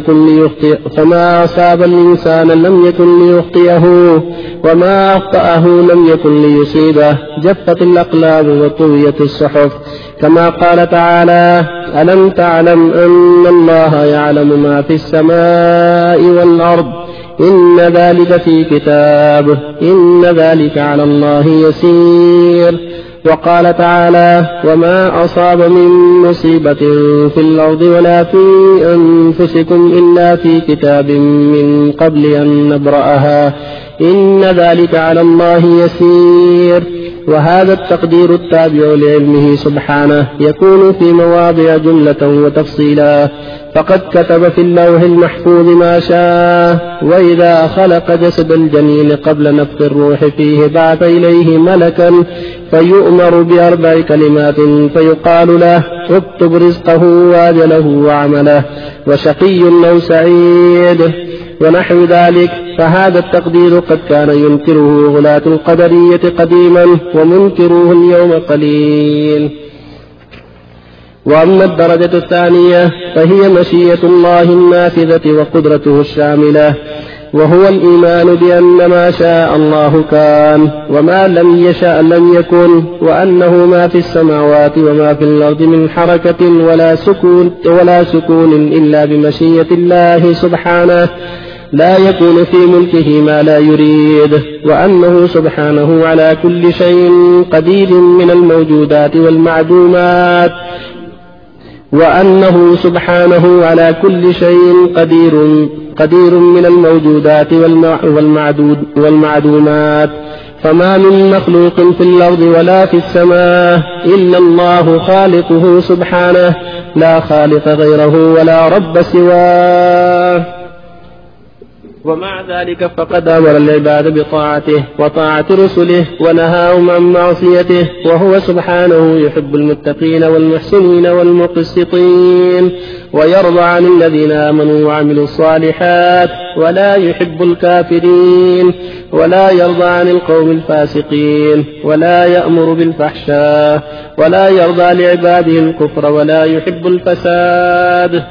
لم يكن ليخطئه، وما أخطأه لم يكن ليصيبه. جفت الأقلام وطويت الصحف، كما قال تعالى: ألم تعلم أن الله يعلم ما في السماء والأرض، إن ذلك في كتاب، إن ذلك على الله يسير. وقال تعالى: وما أصاب من مصيبة في الأرض ولا في أنفسكم إلا في كتاب من قبل أن نبرأها، إن ذلك على الله يسير. وهذا التقدير التابع لعلمه سبحانه يكون في مواضع جملة وتفصيلا، فقد كتب في اللوح المحفوظ ما شاء. وإذا خلق جسد الجنين قبل نفخ الروح فيه بعث إليه ملكا فيؤمر ب4 كلمات فيقال له: اكتب رزقه وأجله وعمله وشقي أو سعيد، ونحو ذلك. فهذا التقدير قد كان ينكره غلاة القدرية قديما، ومنكروه اليوم قليل. وأما الدرجة الثانية فهي مشيئة الله النافذة وقدرته الشاملة، وهو الإيمان بأن ما شاء الله كان، وما لم يشأ لم يكن، وأنه ما في السماوات وما في الأرض من حركة ولا سكون إلا بمشيئة الله سبحانه، لا يكون في ملكه ما لا يريد، وأنه سبحانه على كل شيء قدير من الموجودات والمعدومات، وأنه سبحانه على كل شيء قدير من الموجودات والمعدومات. فما من مخلوق في الأرض ولا في السماء إلا الله خالقه سبحانه، لا خالق غيره ولا رب سواه. ومع ذلك فقد أمر العباد بطاعته وطاعة رسله، ونهاهم عن معصيته، وهو سبحانه يحب المتقين والمحسنين والمقسطين، ويرضى عن الذين آمنوا وعملوا الصالحات، ولا يحب الكافرين، ولا يرضى عن القوم الفاسقين، ولا يأمر بالفحشاء، ولا يرضى لعباده الكفر، ولا يحب الفساد.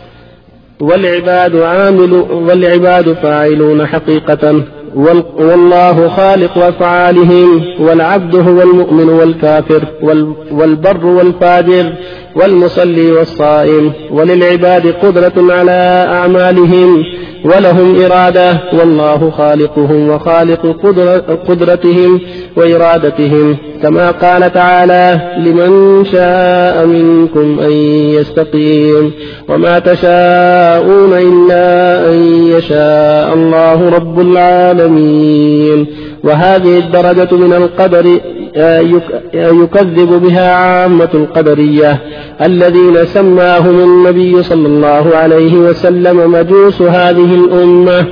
والعباد فاعلون حقيقة، والله خالق أفعالهم، والعبد هو المؤمن والكافر والبر والفاجر والمصلي والصائم، وللعباد قدرة على أعمالهم ولهم إرادة، والله خالقهم وخالق قدرتهم وإرادتهم، كما قال تعالى: لمن شاء منكم أن يستقيم، وما تشاءون إلا أن يشاء الله رب العالمين. وهذه الدرجة من القدر يكذب بها عامة القدرية الذين سماهم النبي صلى الله عليه وسلم مجوس هذه الأمة،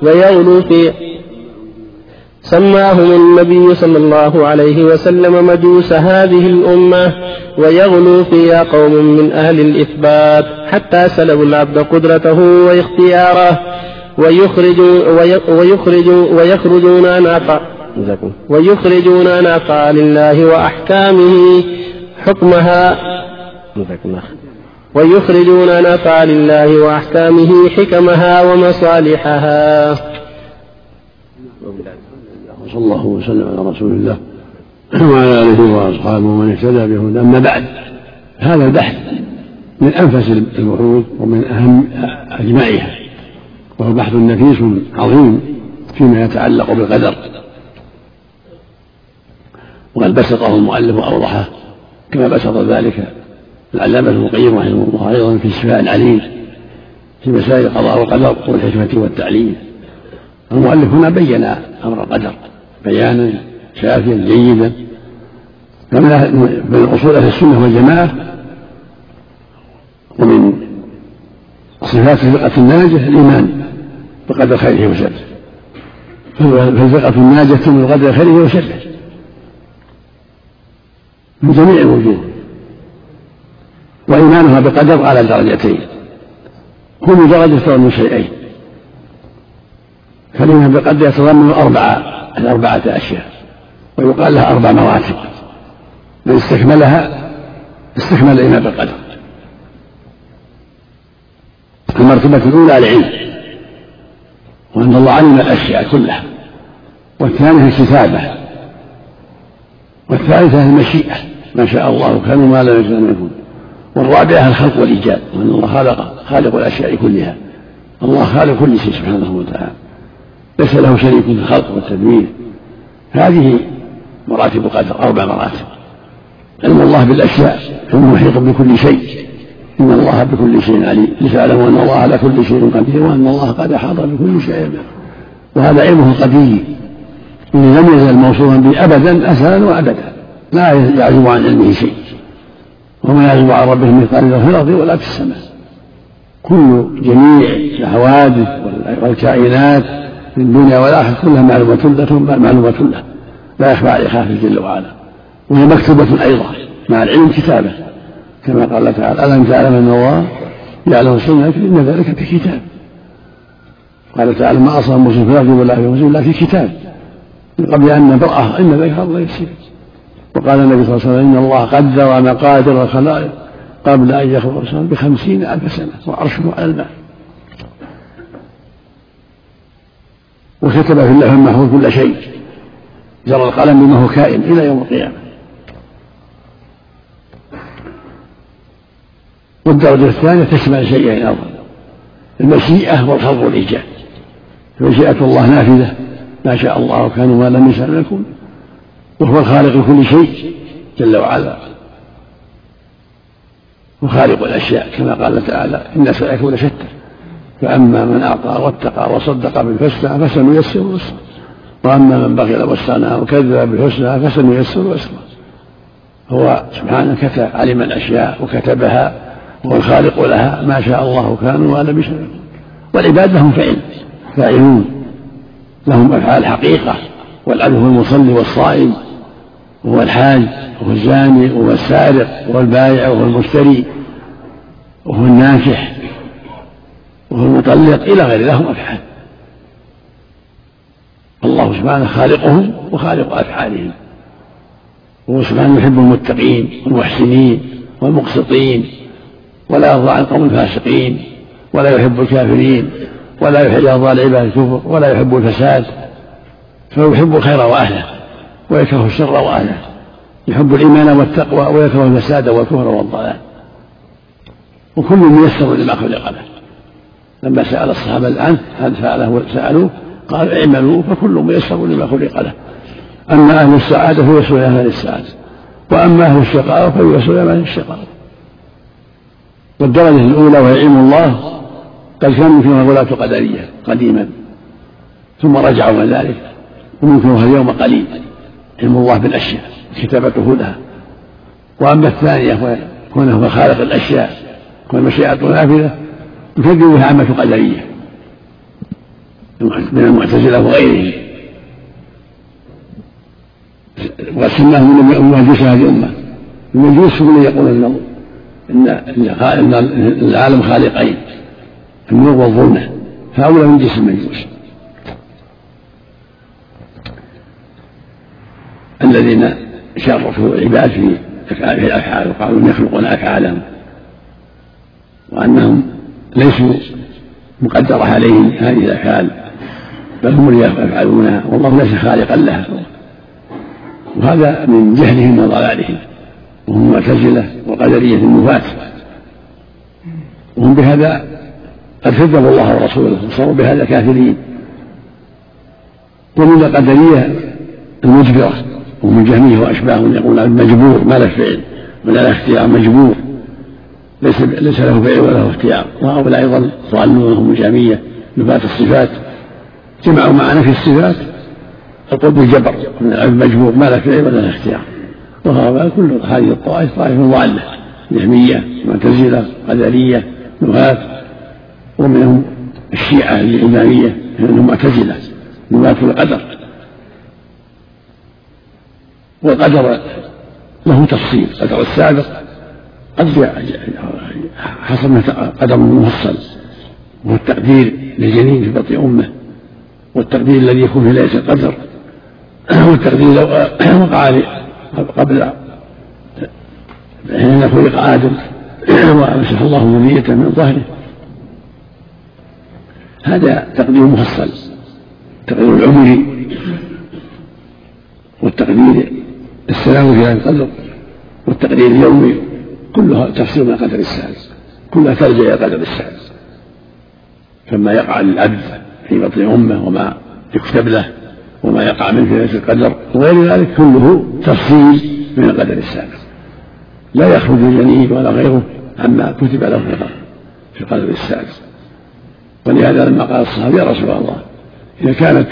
سماهم النبي صلى الله عليه وسلم مجوس هذه الأمة، ويغلو فيها قوم من أهل الإثبات حتى سلبوا العبد قدرته واختياره، ويخرجون عن أفعال الله وأحكامه حكمها ومصالحها. صلى الله وسلم على رسول الله وعلى آله وأصحابه ومن اهتدى بهداه. أما بعد، هذا البحث من أنفس البحوث ومن أهم أجمعها، وهو بحث نفيس عظيم فيما يتعلق بالقدر، وقد بسطه المؤلف وأوضحه كما بسط ذلك العلامة ابن القيم رحمه الله أيضا في الشفاء العليل في مسائل القضاء والقدر والحكمة والتعليل. المؤلف هنا بين أمر القدر بيانا شافيا جيدا. من أصول أهل السنة والجماعة ومن صفات الفرقة الناجية الإيمان بقدر خيره وشره، فالفرقة الناجية تؤمن بقدر خيره وشره من جميع الوجوه، وإيمانها بقدر على درجتين، كل درجة تضمن شيئين، فالإيمان بقدر يتضمن أربعة أشياء، ويقال لها 4 مراتب، من استكملها استكمل الإيمان بالقدر. المرتبة الأولى العلم، وأن الله علم الأشياء كلها، والثانية الكتابة، والثالثة المشيئة، ما شاء الله كان وما لم يشاء لم يكن، والرابعة الخلق والإيجاد، وأن الله خالق الأشياء كلها. الله خالق كل شيء سبحانه وتعالى، ليس له شريك في الخلق والتدبير. هذه مراتب القدر 4 مراتب. علم الله بالأشياء ثم محيط بكل شيء، إن الله بكل شيء عليم، لتعلموا أن الله على كل شيء قدير وأن الله قد أحاط بكل شيء، وهذا علمه القدير الذي لم يزل موصوفا به أبدا أزلا وأبدا، لا يعزب عن علمه شيء، وما يعزب عن ربه مثقال ذرة في الأرض ولا في السماء. كل جميع الحوادث والكائنات في الدنيا والآخرة كلها معلومة له لا يخفى عليه خافي جل وعلا، وهي مكتوبة أيضا مع العلم كتابة، كما قال تعالى: ألم تعلم أن الله يعلم سرك إن ذلك في كتاب. قال تعالى: ما أصاب مسلم في الأرض ولا في مسلم إلا في كتاب من قبل أن نبرأه إن ذلك الله يسير. وقال النبي صلى الله عليه وسلم: إن الله قدر مقادر الخلائق قبل أن يخلق الإنسان ب50,000 سنة وعرشه على الماء، وكتب في اللوح المحفوظ كل شيء، جرى القلم بما هو كائن إلى يوم القيامة. والدرجة الثانية تشمل شيئين أيضا: المشيئة والخلق والإيجاد. فمشيئة الله نافذة، ما شاء الله كان وما لم يشاء لم يكن، وهو الخالق لكل شيء جل وعلا، وخالق الأشياء كما قال تعالى: إن سعيكم لشتى فأما من أعطى واتقى وصدق بالحسنى فسنيسره يسرا، وأما من بخل واستغنى وكذب بالحسنى فسنيسره يسرا. هو سبحانه علم الأشياء وكتبها، هو الخالق لها، ما شاء الله كان وما لم يشاء. والعباد لهم فاعلون، لهم أفعال حقيقة، والعبد هو المصلي والصائم، وهو الحاج، وهو الزاني، وهو السارق، وهو البائع، وهو المشتري، وهو الناكح، وهو المطلق، إلى غير لهم أفعال. الله سبحانه خالقهم وخالق أفعالهم، وهو سبحانه يحب المتقين والمحسنين والمقسطين، ولا يرضى عن القوم الفاسقين، ولا يحب الكافرين، ولا يرضى العباد الكفر، ولا يحب الفساد، فيحب الخير وأهله ويكره الشر وأهله، يحب الإيمان والتقوى ويكره الفساد والكفر والضلال. وكل ميسر لما خلق له. لما سأل الصحابة عنه هل سألوه قال: اعملوا فكل ميسر لما خلق له. أما أهل السعادة فييسرون إلى أهل السعادة، وأما أهل الشقاء فييسرون إلى أهل الشقاء. والدرجة الأولى وهي علم الله قد كانوا فيها غلاة قدرية قديما ثم رجعوا من ذلك، وممكنها اليوم قليل، علم الله بالأشياء كتابته لها. وأما الثانية كونه خالق الأشياء والمشيئة نافذة يكذب بها عامة قدرية من المعتزلة وغيرهم، وقد سماهم من مجوس هذه الأمة. المجوس هم يقولون إن العالم خالقين، النور والظلمة، هؤلاء من جنس المجوس الذين شاركوا العباد في الأفعال وقالوا إن يخلقون أفعالهم، وأنهم ليسوا مقدرة عليهم هذه الأفعال، بل هم اللي يفعلونها، والله ليس خالقا لها. وهذا من جهلهم وضلالهم، وهم معتزلة وقدرية النفاة، وهم بهذا قد كذبوا الله ورسوله وصاروا بهذا كافرين. ومن القدرية المجبرة ومن جهمية وأشباههم يقول المجبور ما له فعل ولا له اختيار، مجبور ليس له فعل ولا له اختيار. وهؤلاء أيضا ضالون هم الجهمية نفاة الصفات، جمعوا مع نفي الصفات القول بالجبر من المجبور ما له فعل ولا له اختيار. وهؤلاء كل هذه الطوائف طائفة ضالة، جهمية معتزلة قدرية نفاة، ومنهم الشيعة الإمامية منهم معتزلة نفاة القدر. والقدر له تفصيل، قدر السابق قد حصل قدر مفصل وهو التقدير للجنين في بطن أمه، والتقدير الذي يكون في ليلة القدر، والتقدير لو وقع قبل حين خلق آدم ومسح الله ذريته من ظهره. هذا تقدير مفصل، التقدير العمري والتقدير السنوي في القدر والتقدير اليومي، كلها تفسير من قدر السابق، كلها ترجع إلى قدر السابق. فما يقع للعبد في بطن أمه وما يكتب له وما يقع منه في ليلة القدر وغير ذلك كله تفصيل من القدر السابق، لا يخرج الجنين ولا غيره عما كتب له في القدر السابق. ولهذا لما قال الصحابي يا رسول الله إذا كانت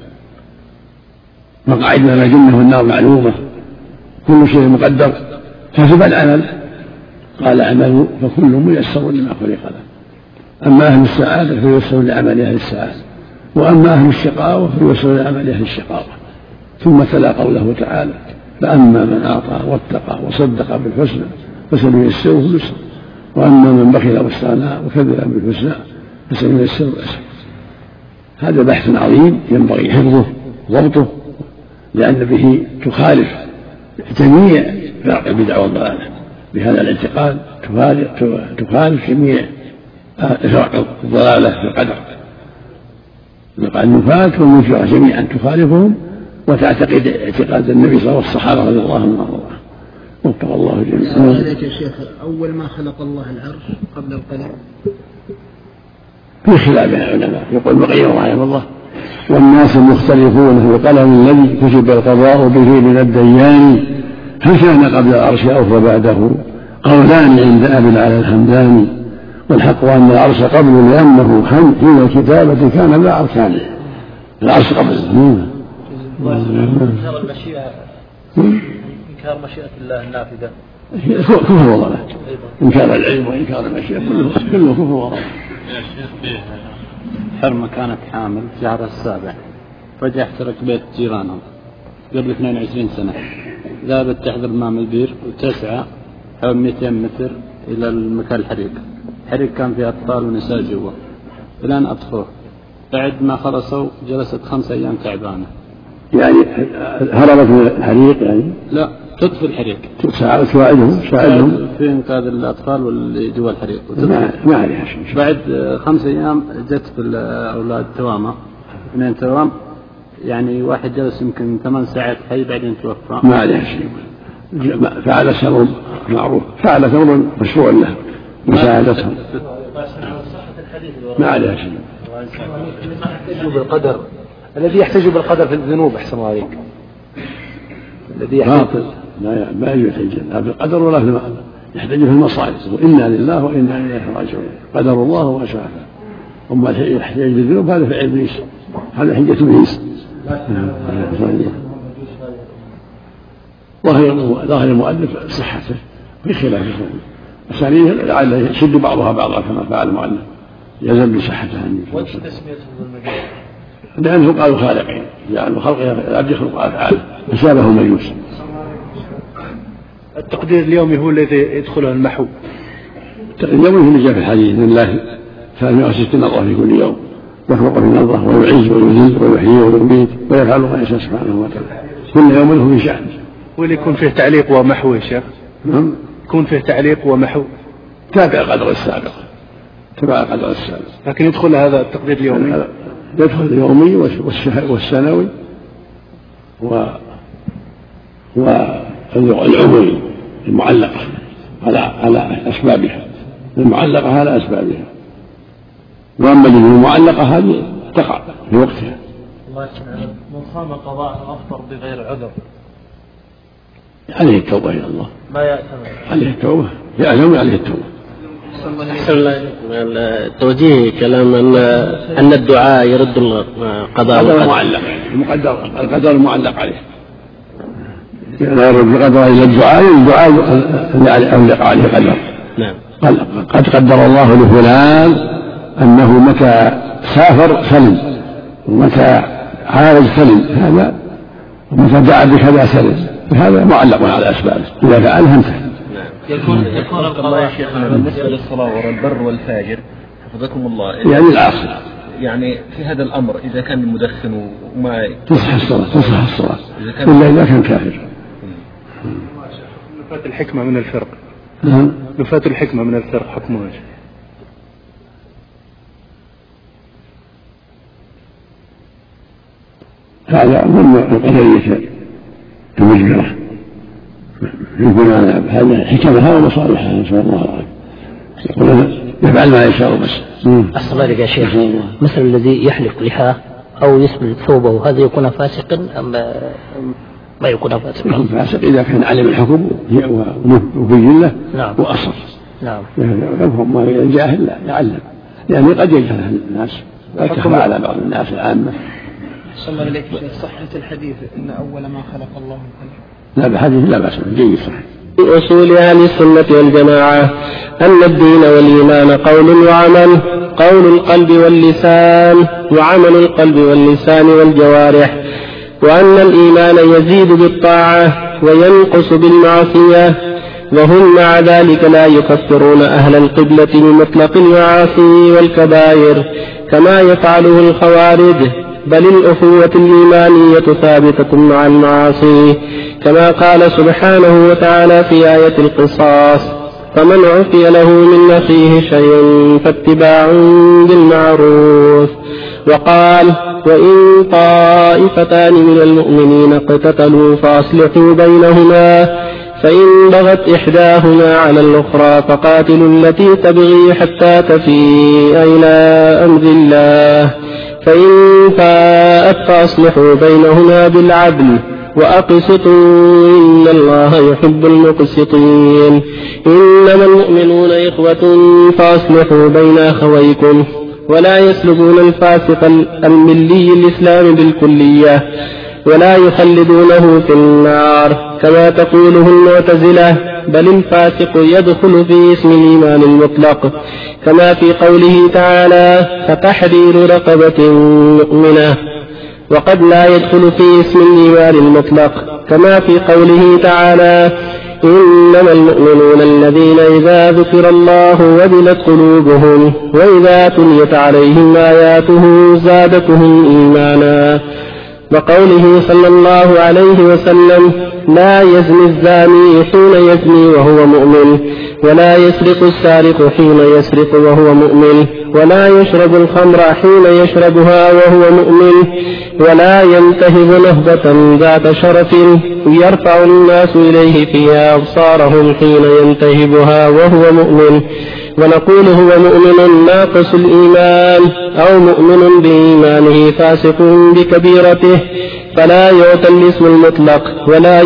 مقاعدنا من الجنة والنار معلومة كل شيء مقدر فكيف العمل؟ قال اعملوا فكل ميسر لما خلق له. أما أهل السعادة فييسرون لعمل أهل السعادة، وأما أهل الشقاوة فييسرون لعمل أهل الشقاوة. ثم تلا قوله تعالى فأما من أعطى واتقى وصدق بالحسنى فسنيسره لليسرى، وأما من بخل واستغنى وكذب بالحسنى فسنيسره للعسرى. هذا بحث عظيم ينبغي حفظه وضبطه، لأن به تخالف جميع فرق البدع والضلالة. بهذا الاعتقاد تخالف جميع فرق الضلالة في القدر. النفاة والمنكرة جميعا تخالفهم وتعتقد اعتقاد النبي صلى الله عليه وسلم والصحابة رضي الله عنهم وفق الله جميعا. عليك يا شيخ، أول ما خلق الله العرش قبل القلم في خلاف بين العلماء. يقول ابن القيم رحمه الله والناس مختلفون في القلم الذي كتب القضاء به من الديان، هل كان قبل العرش أو بعده؟ قولان عند أبي العلا الحمداني، والحق أن العرش قبل لأنه حين الكتابة كان لا أركان. العرش قبل إنكار المشيئة، إنكار مشيئة الله النافذة كفر وضلال، إنكار العلم وإنكار المشيئة كله كفر وضلال. حرمة كانت حامل في شهر السابع، فجأة احترق بيت جيرانهم قبل 22 سنة، ذهبت تحضر ماء البير وتسعى حوالي 200 متر إلى المكان الحريق كان فيه أطفال ونساء جوا، الآن أطفوه. بعد ما خلصوا جلست 5 أيام تعبانة. يعني هربت من الحريق يعني؟ لا، تطفي الحريق، تساعدهم في إنقاذ الأطفال واللي جوا الحريق. ما عليها شيء. بعد 5 أيام جت بالأولاد توامة، 2 توام، يعني واحد جلس يمكن 8 ساعات حي بعدين توفى. ما عليها شيء، فعل سر معروف، فعل ثور مشروع له مساعدتهم، ما عليها شيء. بالقدر الذي يحتج بالقدر في الذنوب أحسن الله عليك، الذي باطل لا يحتج لا بالقدر ولا في يحتج في المصائب، وإنا لله وإنا إليه راجعون، قدر الله وما شاء. أما يحتج بالذنوب هذا فعل إبليس، هذا حجة إبليس. ظاهر المؤلف صحته في خلافه، أسانيد لعل يشد بعضها بعضا كما فعل المؤلف يزل بصحتها. لأنه قالوا خالقين، يعني خلق العبد يخلق أفعاله فشابه المجوس. التقدير اليومي هو الذي يدخله المحو. التقدير اليومي هو اللي جاء في الحديث إن الله 360 نظرة في كل يوم، يخلق في نظرة ويعز ويذل ويحيي ويميت ويفعل ما يشاء سبحانه وتعالى، كل يوم له في شأن. واللي يكون فيه تعليق ومحو يا شيخ؟ نعم، يكون فيه تعليق ومحو تابع القدر السابق، لكن يدخل هذا التقدير اليومي، يدخل اليومي والسنوي والعمري المعلقة على أسبابها، المعلقة على أسبابها، وأما المعلقة هذه تقع في وقتها. من صام قضاء أفطر بغير عذر عليه التوبة إلى الله، ما يأتمر عليه التوبة، يعلم عليه التوبة. أحسن الله توجيه كلام أن الدعاء يرد القضاء. القدر معلق، القدر معلق عليه، لا يرد القدر إلى الدعاء اللي يقع عليه قدر. نعم. قد قدر الله لفلان أنه متى سافر سلم، ومتى عالج سلم، هذا ومتى دعا بكذا سلم، هذا معلق على أسبابه، إذا فعلها انتهى. يكون الله يا شيخنا بالنسبة للصلاة وراء البر والفاجر حفظكم الله، يعني العاصي، يعني في هذا الأمر إذا كان مدخن وما تصح الصلاة إلا إذا كان كافر. نفاة الحكمة من الفرق. نعم. نفاة الحكمة من الفرق حكمها هذا من القدرية المجبرة، يقول هذا حكمها ومصالحها نسأل الله العافية، يقول يفعل ما يشاء بس. أحسن الله يا شيخ، مثل الذي يحلق لحاه أو يسبل ثوبه، هذا يكون فاسقا أم ما يكون فاسقا؟ يكون فاسق إذا كان علم الحكم وبين له. نعم. وأصل. نعم. يفهم ما الجاهل لا يعلم، يعني قد يجهل الناس، قد تخفى على بعض الناس العامة. صلى الله عليه وسلم صحة الحديث إن أول ما خلق الله القلم. لا بحديث لا بأس جيد صحيح. من أصول أهل السنة والجماعة أن الدين والإيمان قول وعمل، قول القلب واللسان، وعمل القلب واللسان والجوارح، وأن الإيمان يزيد بالطاعة وينقص بالمعصية، وهم مع ذلك لا يكفرون أهل القبلة بمطلق المعاصي والكبائر كما يفعله الخوارج، بل الأخوة الإيمانية ثابتة مع المعاصي، كما قال سبحانه وتعالى في آية القصاص: فمن عفي له من أخيه شيء فاتباع بالمعروف. وقال: وإن طائفتان من المؤمنين اقتتلوا فأصلحوا بينهما، فإن بغت إحداهما على الأخرى فقاتلوا التي تبغي حتى تفيء إلى أمر الله، فإن فاءت فأصلحوا بينهما بالعدل وأقسطوا إن الله يحب المقسطين. إنما المؤمنون إخوة فأصلحوا بين أخويكم، ولا يسلبون الفاسق الملي الإسلام بالكلية ولا يخلدونه في النار كما تقوله المعتزلة، بل الفاسق يدخل في اسم الإيمان المطلق كما في قوله تعالى: فتحرير رقبة مؤمنة، وقد لا يدخل في اسم الإيمان المطلق كما في قوله تعالى: إنما المؤمنون الذين إذا ذكر الله وجلت قلوبهم وإذا تليت عليهم آياته زادتهم إيمانا. وقوله صلى الله عليه وسلم: لا يزني الزاني حين يزني وهو مؤمن، ولا يسرق السارق حين يسرق وهو مؤمن، ولا يشرب الخمر حين يشربها وهو مؤمن، ولا ينتهب نهبة ذات شرف يرفع الناس إليه فيها أبصارهم حين ينتهبها وهو مؤمن. ونقول هو مؤمن ناقص الإيمان أو مؤمن بإيمانه فاسق بكبيرته، فلا يعطى الاسم المطلق ولا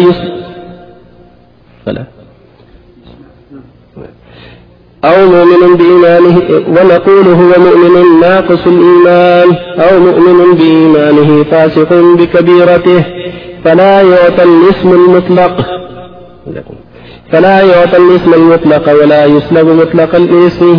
أو مؤمن بإيمانه. ونقول هو مؤمن ناقص الإيمان أو مؤمن بإيمانه فاسق بكبيرته، فلا يعطى الاسم المطلق ولا يسلب مطلق الاسم.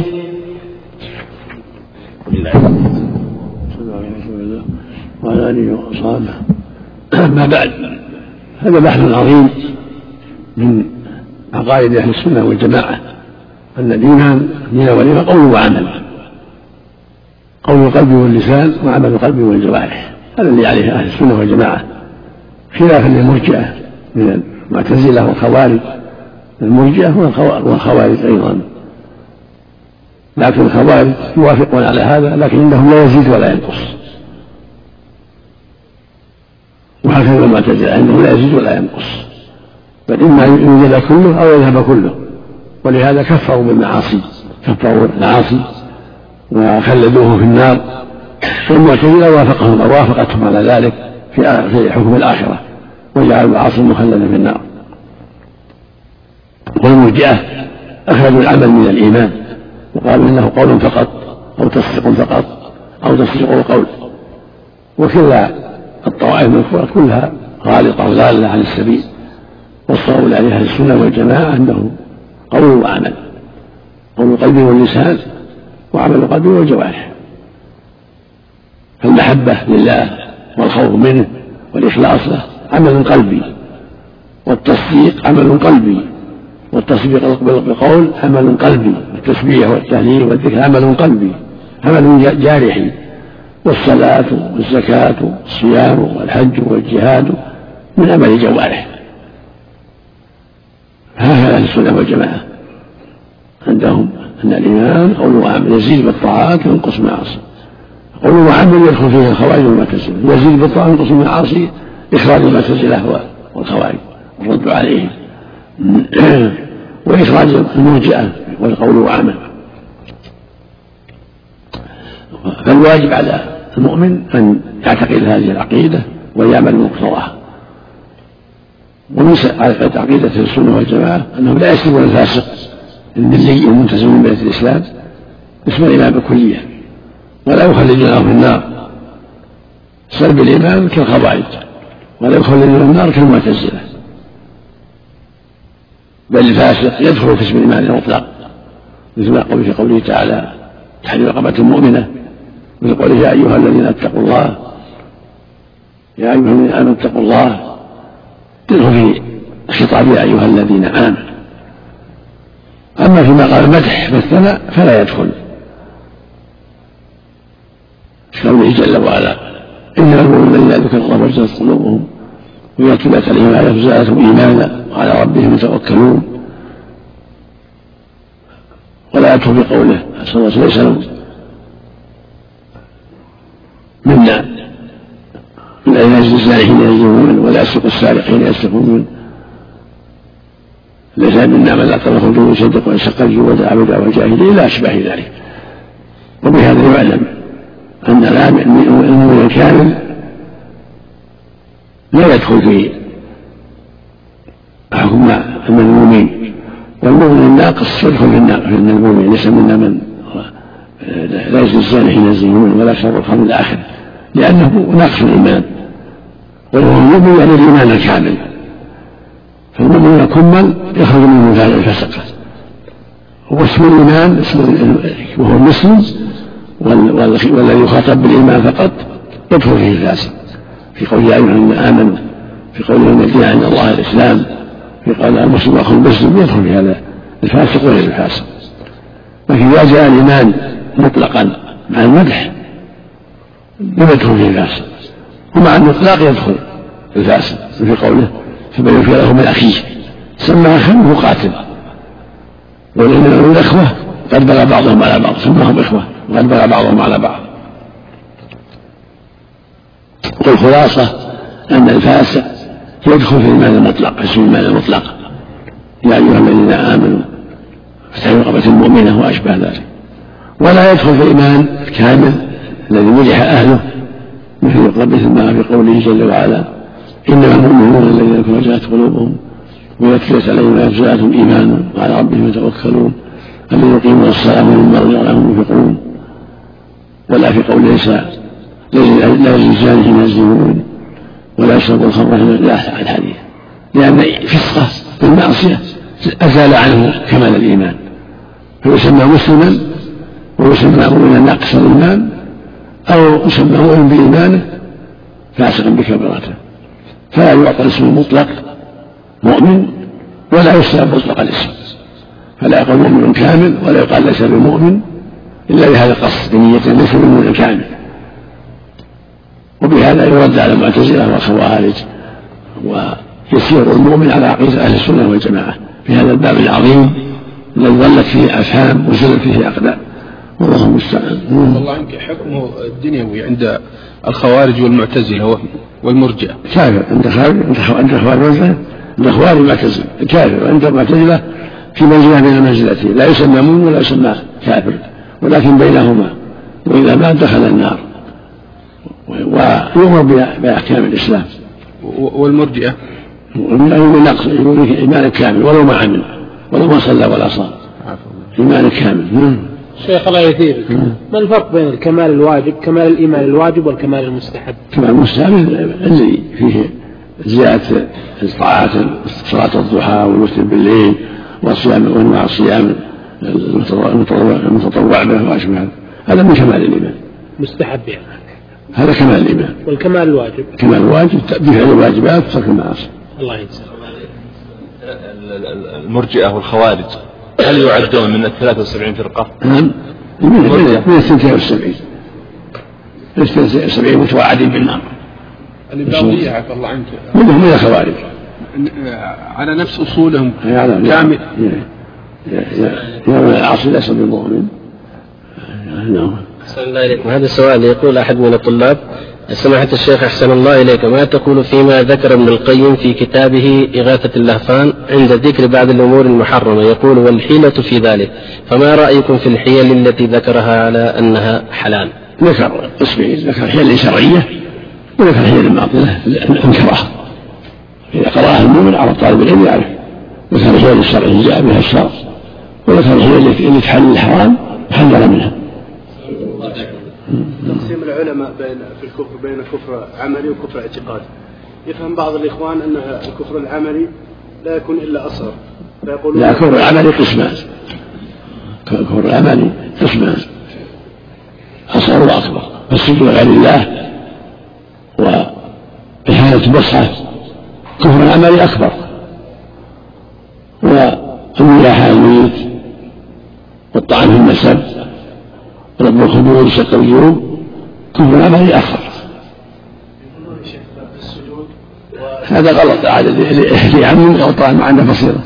وعلى آله وأصحابه. ما بعد، هذا بحث عظيم من عقائد أهل السنة والجماعة، أن الإيمان دين وليمة قول وعمل، قول القلب واللسان وعمل القلب والجوارح، هذا اللي عليه أهل السنة والجماعة، خلافا للمرجئة من المعتزلة والخوارج. المرجئة والخوارج أيضا، لكن الخوارج يوافقون على هذا، لكن إنهم لا يزيد ولا ينقص، وهكذا المعتزلة أنه لا يزيد ولا ينقص، بل إما يوجد كله أو يذهب كله، ولهذا كفروا بالمعاصي كفروا العاصي وخلدوه في النار، والمعتزلة وافقتهم على ذلك في حكم الآخرة وجعلوا العاصي مخلدا في النار. والمرجئة أخرجوا العمل من الإيمان وقالوا إنه قول فقط أو تصديق فقط أو تصديق القول، وكلا الطوائف المذكورة كلها غالطة وضالة عن السبيل، والصواب لأهل السنة والجماعة أنه قول وعمل، قول القلب واللسان وعمل القلب والجوارح. فالمحبة لله والخوف منه والإخلاص له عمل قلبي، والتصديق عمل قلبي، والتصديق بالقول عمل قلبي، والتسبيح والتهليل والذكر عمل قلبي عمل جارحي، والصلاة والزكاة والصيام والحج والجهاد من عمل الجوارح. هكذا أهل السنة والجماعة عندهم أن الإيمان قول وعمل، يزيد بالطاعات وينقص بالمعاصي. قول وعمل يدخل فيه الخوارج والمعتزلة، يزيد بالطاعات وينقص بالمعاصي إخراج المعتزلة والخوارج والرد عليهم، وإخراج المرجئة والقول وعمل. فالواجب على المؤمن أن يعتقد هذه العقيدة ويعمل بمقتضاها. ومن عقيدة السنة والجماعة أنهم لا يسلمون الفاسق الملي المنتزه من ملة الإسلام اسم الإيمان بكلية، ولا يخلدونه في النار سلب الإيمان كالخوارج، ولا يخلدونه في النار كالمعتزلة، بل الفاسق يدخل في اسم الإيمان المطلق، مثل ما قال في قوله تعالى تحرير رقبة مؤمنة، مثل قوله يا أيها الذين اتقوا الله، يا أيها الذين آمنوا اتقوا الله، يدخل في خطاب يا أيها الذين آمنوا. أما فيما قال مدح والثناء فلا يدخل، كقوله جل وعلا إنما المؤمنون الذين ذكر الله وجلت قلوبهم وإذا تليت عليهم آياته زادتهم إيمانا وعلى ربهم يتوكلون. ولا يدخل بقوله صلى الله عليه وسلم منا لا يجزي الزاني حين يزنون ولا يسرق السارق حين يسرقون، ليس منا من لا طرف الجود يصدق ويشق الجود ودعا بدعوى الجاهليه إلى أشبه ذلك. وبهذا يعلم أن المؤمن الكامل لا يدخل في حكم المذمومين، والمؤمن الناقص يدخل في النار، فإن المؤمن ليس منا من لا يزني الزاني حين يزنون ولا يشرب الخمر الآخر، لأنه ناقص الإيمان، وهو المؤمن يعني الإيمان الكامل. فالمؤمن الكمل يخرج منه هذا الفسقة، واسم الإيمان وهو المسلم، والذي يخاطب بالإيمان فقط يدخل فيه الفاسق، في قول يا أيها الذين آمنوا، في قوله إن الدين عند الله الإسلام، في قول المسلم أخو المسلم، يدخل في هذا الفاسق وغير الفاسق. لكن إذا جاء الإيمان مطلقا مع المدح لم يدخل فيه الفاسق، ومع الإطلاق يدخل الفاسق، في قوله فمن يوفي له من أخيه سمى أخا وهو قاتل، ولأن الأخوة قد بلى بعضهم على بعض سماهم إخوة وقد بلى بعضهم على بعض. والخلاصة أن الفاسق يدخل في الإيمان المطلق، اسم الإيمان المطلق يا أيها الذين آمنوا فتحرير رقبة المؤمنة وأشبه ذلك، ولا يدخل في الإيمان الكامل الذي مدح أهله، مثل ما في قوله جل وعلا إنما المؤمنون الذين وجلت قلوبهم وإذا تليت عليهم آياته زادتهم إيمانا وعلى ربهم يتوكلون الذين يقيمون الصلاة ومما رزقناهم ينفقون. ولا في قوله لا يزني الزاني حين يزنون ولا يشرب الخمر إلى الحديث، لأن فسقه بالمعصية أزال عنه كمال الإيمان، فيسمى مسلما ويسمى مؤمنا ناقص الإيمان، أو يسمى مؤمن بإيمانه فاسقا بكبيرته، فلا يعطى الاسم المطلق مؤمن ولا يسلب مطلق الاسم، فلا يقال مؤمن كامل ولا يقال ليس بمؤمن إلا بهذا القصد بنية ليس بالمؤمن الكامل. وبهذا يرد على المعتزلة والخوارج، ويسير المؤمن على عقيدة أهل السنة والجماعة في هذا الباب العظيم الذي ظلت فيه أفهام وزلت فيه أقدام، والله المستعان. والله عنك حكمه الدنيوي عند الخوارج والمعتزلة والمرجئة كافر، عند خوارج والمعتزلة عند خوارج المعتزلة كافر، وعند المعتزلة في منزلة من المنزلتين، لا يسمى مؤمن ولا يسمى كافر، ولكن بينهما، وإذا مات دخل النار ويؤمر بأحكام الإسلام. والمرجئة يقول نقص، يقول إيمان كامل ولو ما عمل ولو ما صلى ولا صام، إيمان كامل. شيخ الله يثيرك، ما الفرق بين الكمال الواجب، كمال الإيمان الواجب والكمال المستحب؟ كمال المستحب الذي فيه زيادة الطاعات، صلاة الضحى والوتر بالليل والصيام وانواع الصيام المتطوع به واشبه، هذا من كمال الايمان. مستحب يعني هذا كمال الايمان. والكمال الواجب؟ كمال الواجب بفعل الواجبات وترك المعاصي. الله يجزاك. المرجئة والخوارج هل يعدون من 73 فرقة؟ نعم، من 72 متوعدين بالنار. الإباضية عفى الله عنك منهم من الخوارج على نفس أصولهم كامل. يوم العصر ليس بمؤمن. أحسن الله إليكم. هذا السؤال يقول أحد من الطلاب: سماحة الشيخ أحسن الله إليك، ما تقول فيما ذكر ابن القيم في كتابه إغاثة اللهفان عند ذكر بعض الأمور المحرمة؟ يقول: والحيلة في ذلك، فما رأيكم في الحيل التي ذكرها على أنها حلال؟ ذكر قسمين، ذكر حيل شرعية وذكر حيل المعطلة الكراهة، إذا قرأها المؤمن على طالب العلم يعرف. ذكر الحيل الشرعية جاء بها الشرع، وذكر الحيل التي تحل الحرام حذر منها. تقسيم العلماء في الكفر بين كفر عملي وكفر اعتقادي. يفهم بعض الإخوان أن الكفر العملي لا يكون إلا أصغر، فيقولون لا، كفر العملي قسمان، كفر العملي قسمان، أصغر وأكبر، فالسجود لغير الله وإهانة المصحف كفر العملي أكبر، والنياحة على الميت والطعن في النسب ورب الخمور وشق الجيوب كفر العملي أكبر. هذا غلط، عاد اللي يعمم أو طعن ما عنده بصيرة.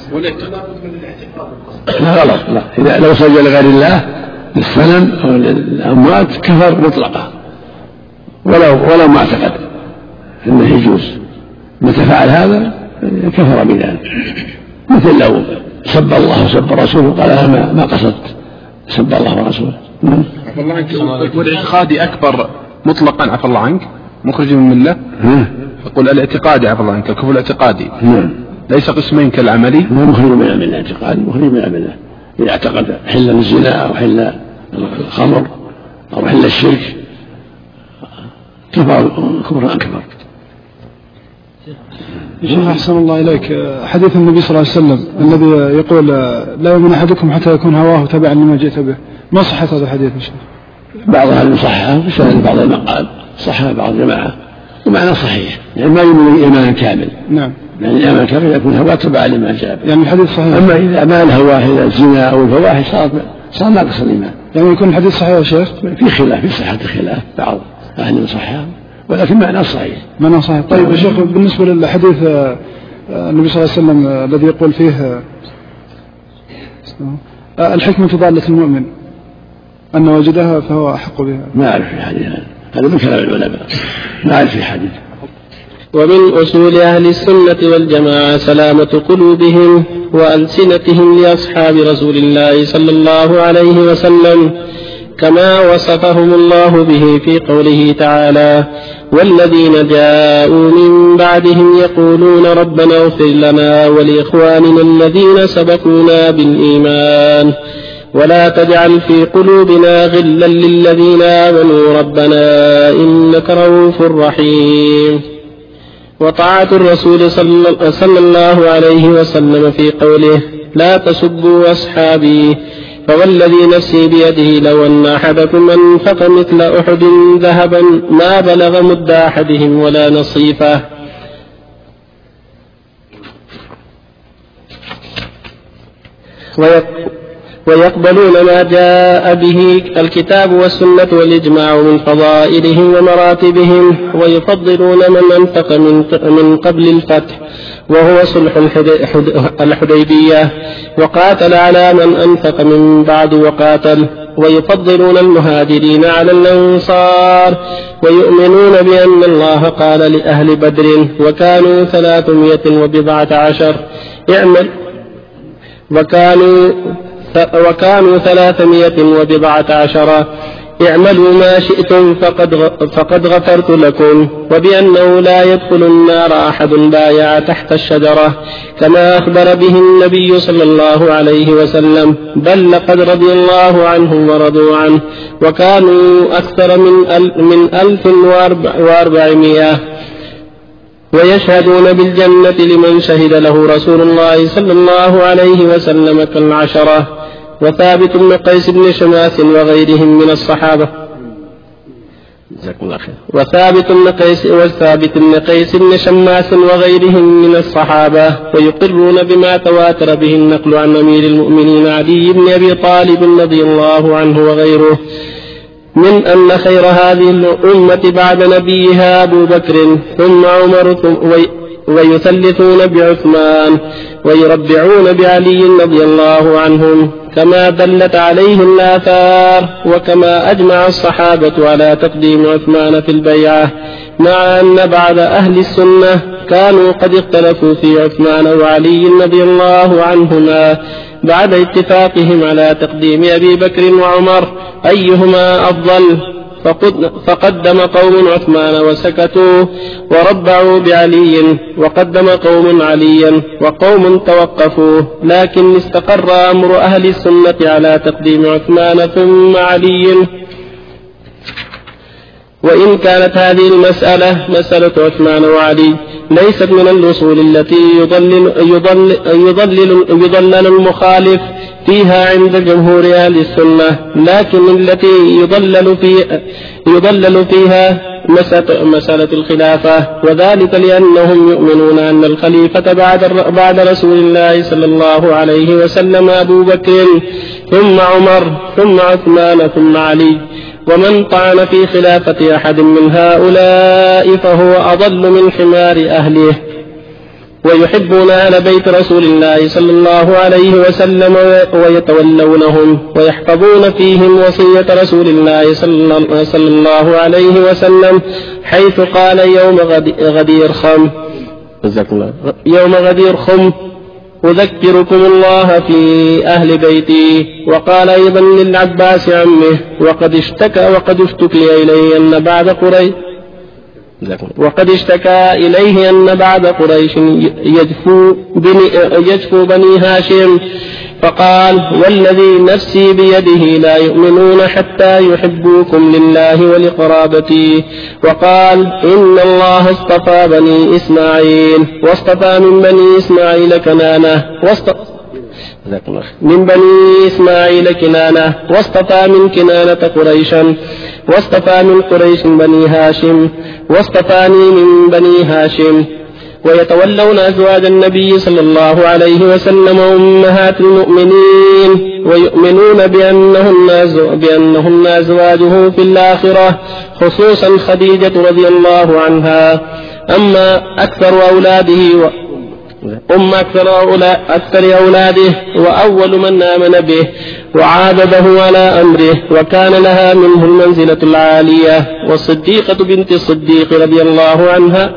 لا غلط، لا، إذا لو سجد لغير الله للصنم أو للأموات كفر مطلقة، ولو ما اعتقد أنه يجوز. متى فعل هذا كفر بذلك، مثل لو سب الله وسب رسوله قال أنا ما قصدت سب الله ورسوله. عفى الله عنك، والاعتقادي أكبر مطلقا عفى الله عنك مخرج من الملة. يقول الاعتقادي عفى الله عنك، الكفر الاعتقادي ليس قسمين كالعملي. مخرج من الملة، الاعتقادي مخرج من الملة، إذا اعتقد حل الزنا أو حل الخمر أو حل الشرك كفر أكبر. شيخ أحسن الله إليك، حديث النبي صلى الله عليه وسلم الذي يقول لا يؤمن أحدكم حتى يكون هواه تبعا لما جئت به، ما صحة هذا الحديث؟ بعض أهل صححه بسند بعض المقال، صححه بعض الجماعة ومعنى صحيح، يعني ما يؤمن إيمانا كامل. نعم، يعني الإيمان كامل يكون هواه تبعا لما جاء به، يعني الحديث صحيح. أما إذا مال هواه إلى الزنا أو الفواحش صار ناقص الإيمان. يعني يكون الحديث صحيح يا شيخ؟ في خلاف، في صحة خلاف، بعض أهل صححه ولكن معنى صحيح. معنى صحيح. طيب يا شيخ، بالنسبة للحديث النبي صلى الله عليه وسلم الذي يقول فيه الحكمة ضالة المؤمن أن وجدها فهو أحق بها، ما أعرف في حديث هذا من كلام العلماء، ما أعرف في حديث. ومن أصول أهل السنة والجماعة سلامة قلوبهم وألسنتهم لأصحاب رسول الله صلى الله عليه وسلم، كما وصفهم الله به في قوله تعالى: والذين جاءوا من بعدهم يقولون ربنا اغفر لنا ولإخواننا الذين سبقونا بالإيمان ولا تجعل في قلوبنا غلا للذين آمنوا ربنا إنك رؤوف رحيم. وطاعة الرسول صلى الله عليه وسلم في قوله: لا تسبوا أصحابي فوالذي نفسي بيده لو أن أحدكم أنفق مثل أحد ذهبا ما بلغ مد أحدهم ولا نصيفه. ويقبلون ما جاء به الكتاب والسنة والإجماع من فضائلهم ومراتبهم، ويفضلون من أنفق من قبل الفتح وهو صلح الحديبية وقاتل على من أنفق من بعد وقاتل، ويفضلون المهاجرين على الأنصار، ويؤمنون بأن الله قال لأهل بدر وكانوا 300 وبضعة عشر وكانوا 319. اعملوا ما شئتم فقد غفرت لكم. وبأنه لا يدخل النار أحد بايع تحت الشجرة كما أخبر به النبي صلى الله عليه وسلم، بل لقد رضي الله عنهم ورضوا عنه، وكانوا أكثر من 1400 ويشهدون بالجنة لمن شهد له رسول الله صلى الله عليه وسلم كالعشرة. وثابت بن قيس بن شماس وغيرهم من الصحابة وثابت بن قيس بن شماس وغيرهم من الصحابة ويقرون بما تواتر به النقل عن أمير المؤمنين علي بن أبي طالب رضي الله عنه وغيره من أن خير هذه الأمة بعد نبيها أبو بكر ثم عمر ويثلثون بعثمان ويربعون بعلي رضي الله عنهم كما دلت عليه الآثار، وكما أجمع الصحابة على تقديم عثمان في البيعة، مع أن بعض أهل السنة كانوا قد اختلفوا في عثمان وعلي رضي الله عنهما بعد اتفاقهم على تقديم أبي بكر وعمر أيهما أفضل، فقدم قوم عثمان وسكتوا وربعوا بعلي، وقدم قوم عليا وقوم توقفوا، لكن استقر أمر أهل السنة على تقديم عثمان ثم علي. وإن كانت هذه المسألة مسألة عثمان وعلي ليست من الأصول التي يضلل المخالف فيها عند جمهور أهل السنة، لكن التي يضلل فيها مسألة الخلافة، وذلك لأنهم يؤمنون أن الخليفة بعد رسول الله صلى الله عليه وسلم أبو بكر ثم عمر ثم عثمان ثم علي، ومن طعن في خلافة أحد من هؤلاء فهو أضل من حمار أهله. ويحبون أهل بيت رسول الله صلى الله عليه وسلم ويتولونهم ويحفظون فيهم وصية رسول الله صلى الله عليه وسلم، حيث قال يوم غدير خم أذكركم الله في أهل بيتي. وقال أيضا للعباس عمه وقد اشتكى إليه أن بعد قريش يجفو بني هاشم، فقال والذي نفسي بيده لا يؤمنون حتى يحبوكم لله ولقرابتي. وقال إن الله اصطفى بني إسماعيل واصطفى من بني إسماعيل كنانة واصطفى من كنانة قريشا واصطفى من قريش بني هاشم واصطفاني من بني هاشم. ويتولون أزواج النبي صلى الله عليه وسلم أمهات المؤمنين ويؤمنون بأنهن أزواجه في الآخرة، خصوصا خديجة رضي الله عنها. أما أكثر أولاده وأول من آمن به وعاذبه على أمره، وكان لها منه المنزلة العالية، والصديقة بنت الصديق رضي الله عنها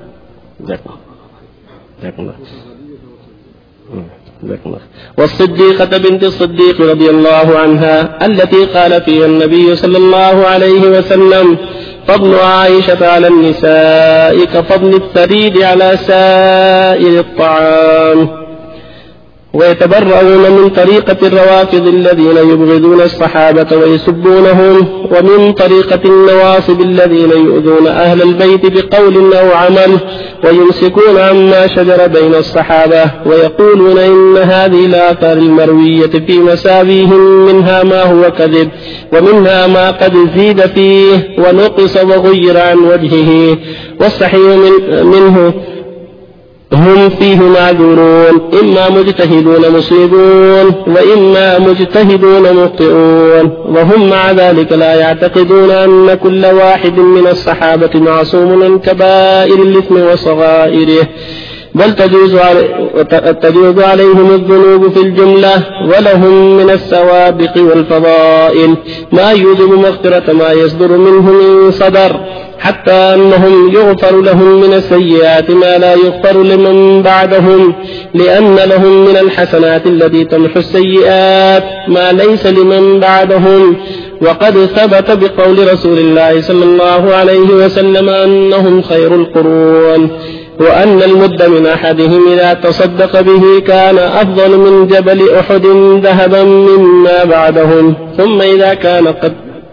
التي قال فيها النبي صلى الله عليه وسلم فضل عائشة على النساء كفضل الثريد على سائر الطعام. ويتبرؤون من طريقة الروافض الذين يبغضون الصحابة ويسبونهم، ومن طريقة النواصب الذين يؤذون أهل البيت بقول أو عمل، ويمسكون عما شجر بين الصحابة، ويقولون إن هذه الآثار المروية في مسابيهم منها ما هو كذب ومنها ما قد زيد فيه ونقص وغير عن وجهه، والصحيح منه هم فيه معذورون، إما مجتهدون مصيبون وإما مجتهدون مخطئون، وهم مع ذلك لا يعتقدون أن كل واحد من الصحابة معصوم من كبائر الإثم وصغائره، بل تجوز عليهم الذنوب في الجملة، ولهم من السوابق والفضائل ما يوجب مغفرة ما يصدر منه من صدر، حتى أنهم يغفر لهم من السيئات ما لا يغفر لمن بعدهم، لأن لهم من الحسنات التي تمحو السيئات ما ليس لمن بعدهم. وقد ثبت بقول رسول الله صلى الله عليه وسلم أنهم خير القرون، وأن المد من أحدهم إذا تصدق به كان أفضل من جبل أحد ذهبا مما بعدهم، ثم إذا كان قد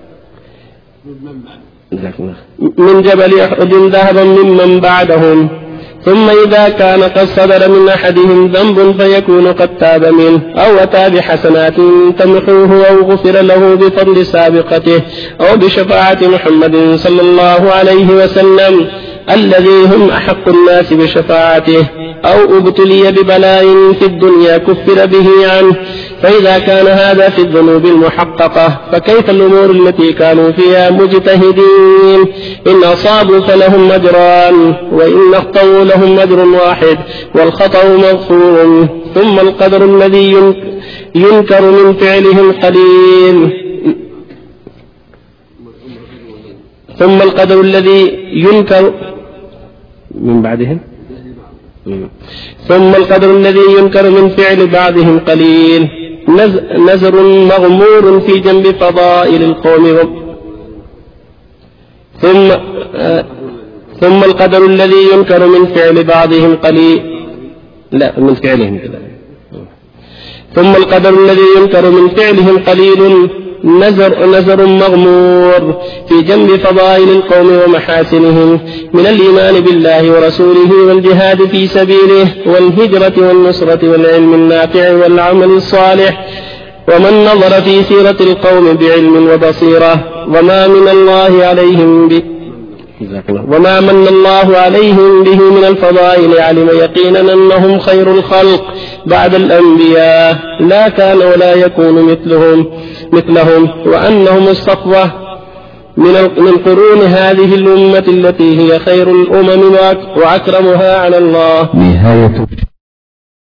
من جبل أحد ذهبا ممن بعدهم، ثم إذا كان قد صدر من أحدهم ذنب فيكون قد تاب منه أو أتى بحسنات تمحوه أو غفر له بفضل سابقته أو بشفاعة محمد صلى الله عليه وسلم الذي هم أحق الناس بشفاعته، أو ابتلي ببلاء في الدنيا كفر به عنه. فإذا كان هذا في الذنوب المحققة فكيف الأمور التي كانوا فيها مجتهدين؟ إن أصابوا فلهم أجران، وإن أخطأوا لهم أجر واحد والخطأ مغفور. ثم القدر الذي ينكر من فعلهم قليل، ثم القدر الذي ينكر من بعدهم، ثم القدر الذي ينكر من فعل بعضهم قليل، نزر مغمور في جنب فضائل القوم. ثم القدر الذي ينكر من فعل بعضهم قليل، لا من فعلهم كذا. ثم القدر الذي ينكر من فعلهم قليل نزر مغمور في جنب فضائل القوم ومحاسنهم من الإيمان بالله ورسوله والجهاد في سبيله والهجرة والنصرة والعلم النافع والعمل الصالح. ومن نظر في سيرة القوم بعلم وبصيرة وما من الله عليهم به من الفضائل علم يقينا أنهم خير الخلق بعد الأنبياء، لا كان ولا يكون مثلهم، وأنهم الصفوة من قرون هذه الأمة التي هي خير الأمم وأكرمها على الله.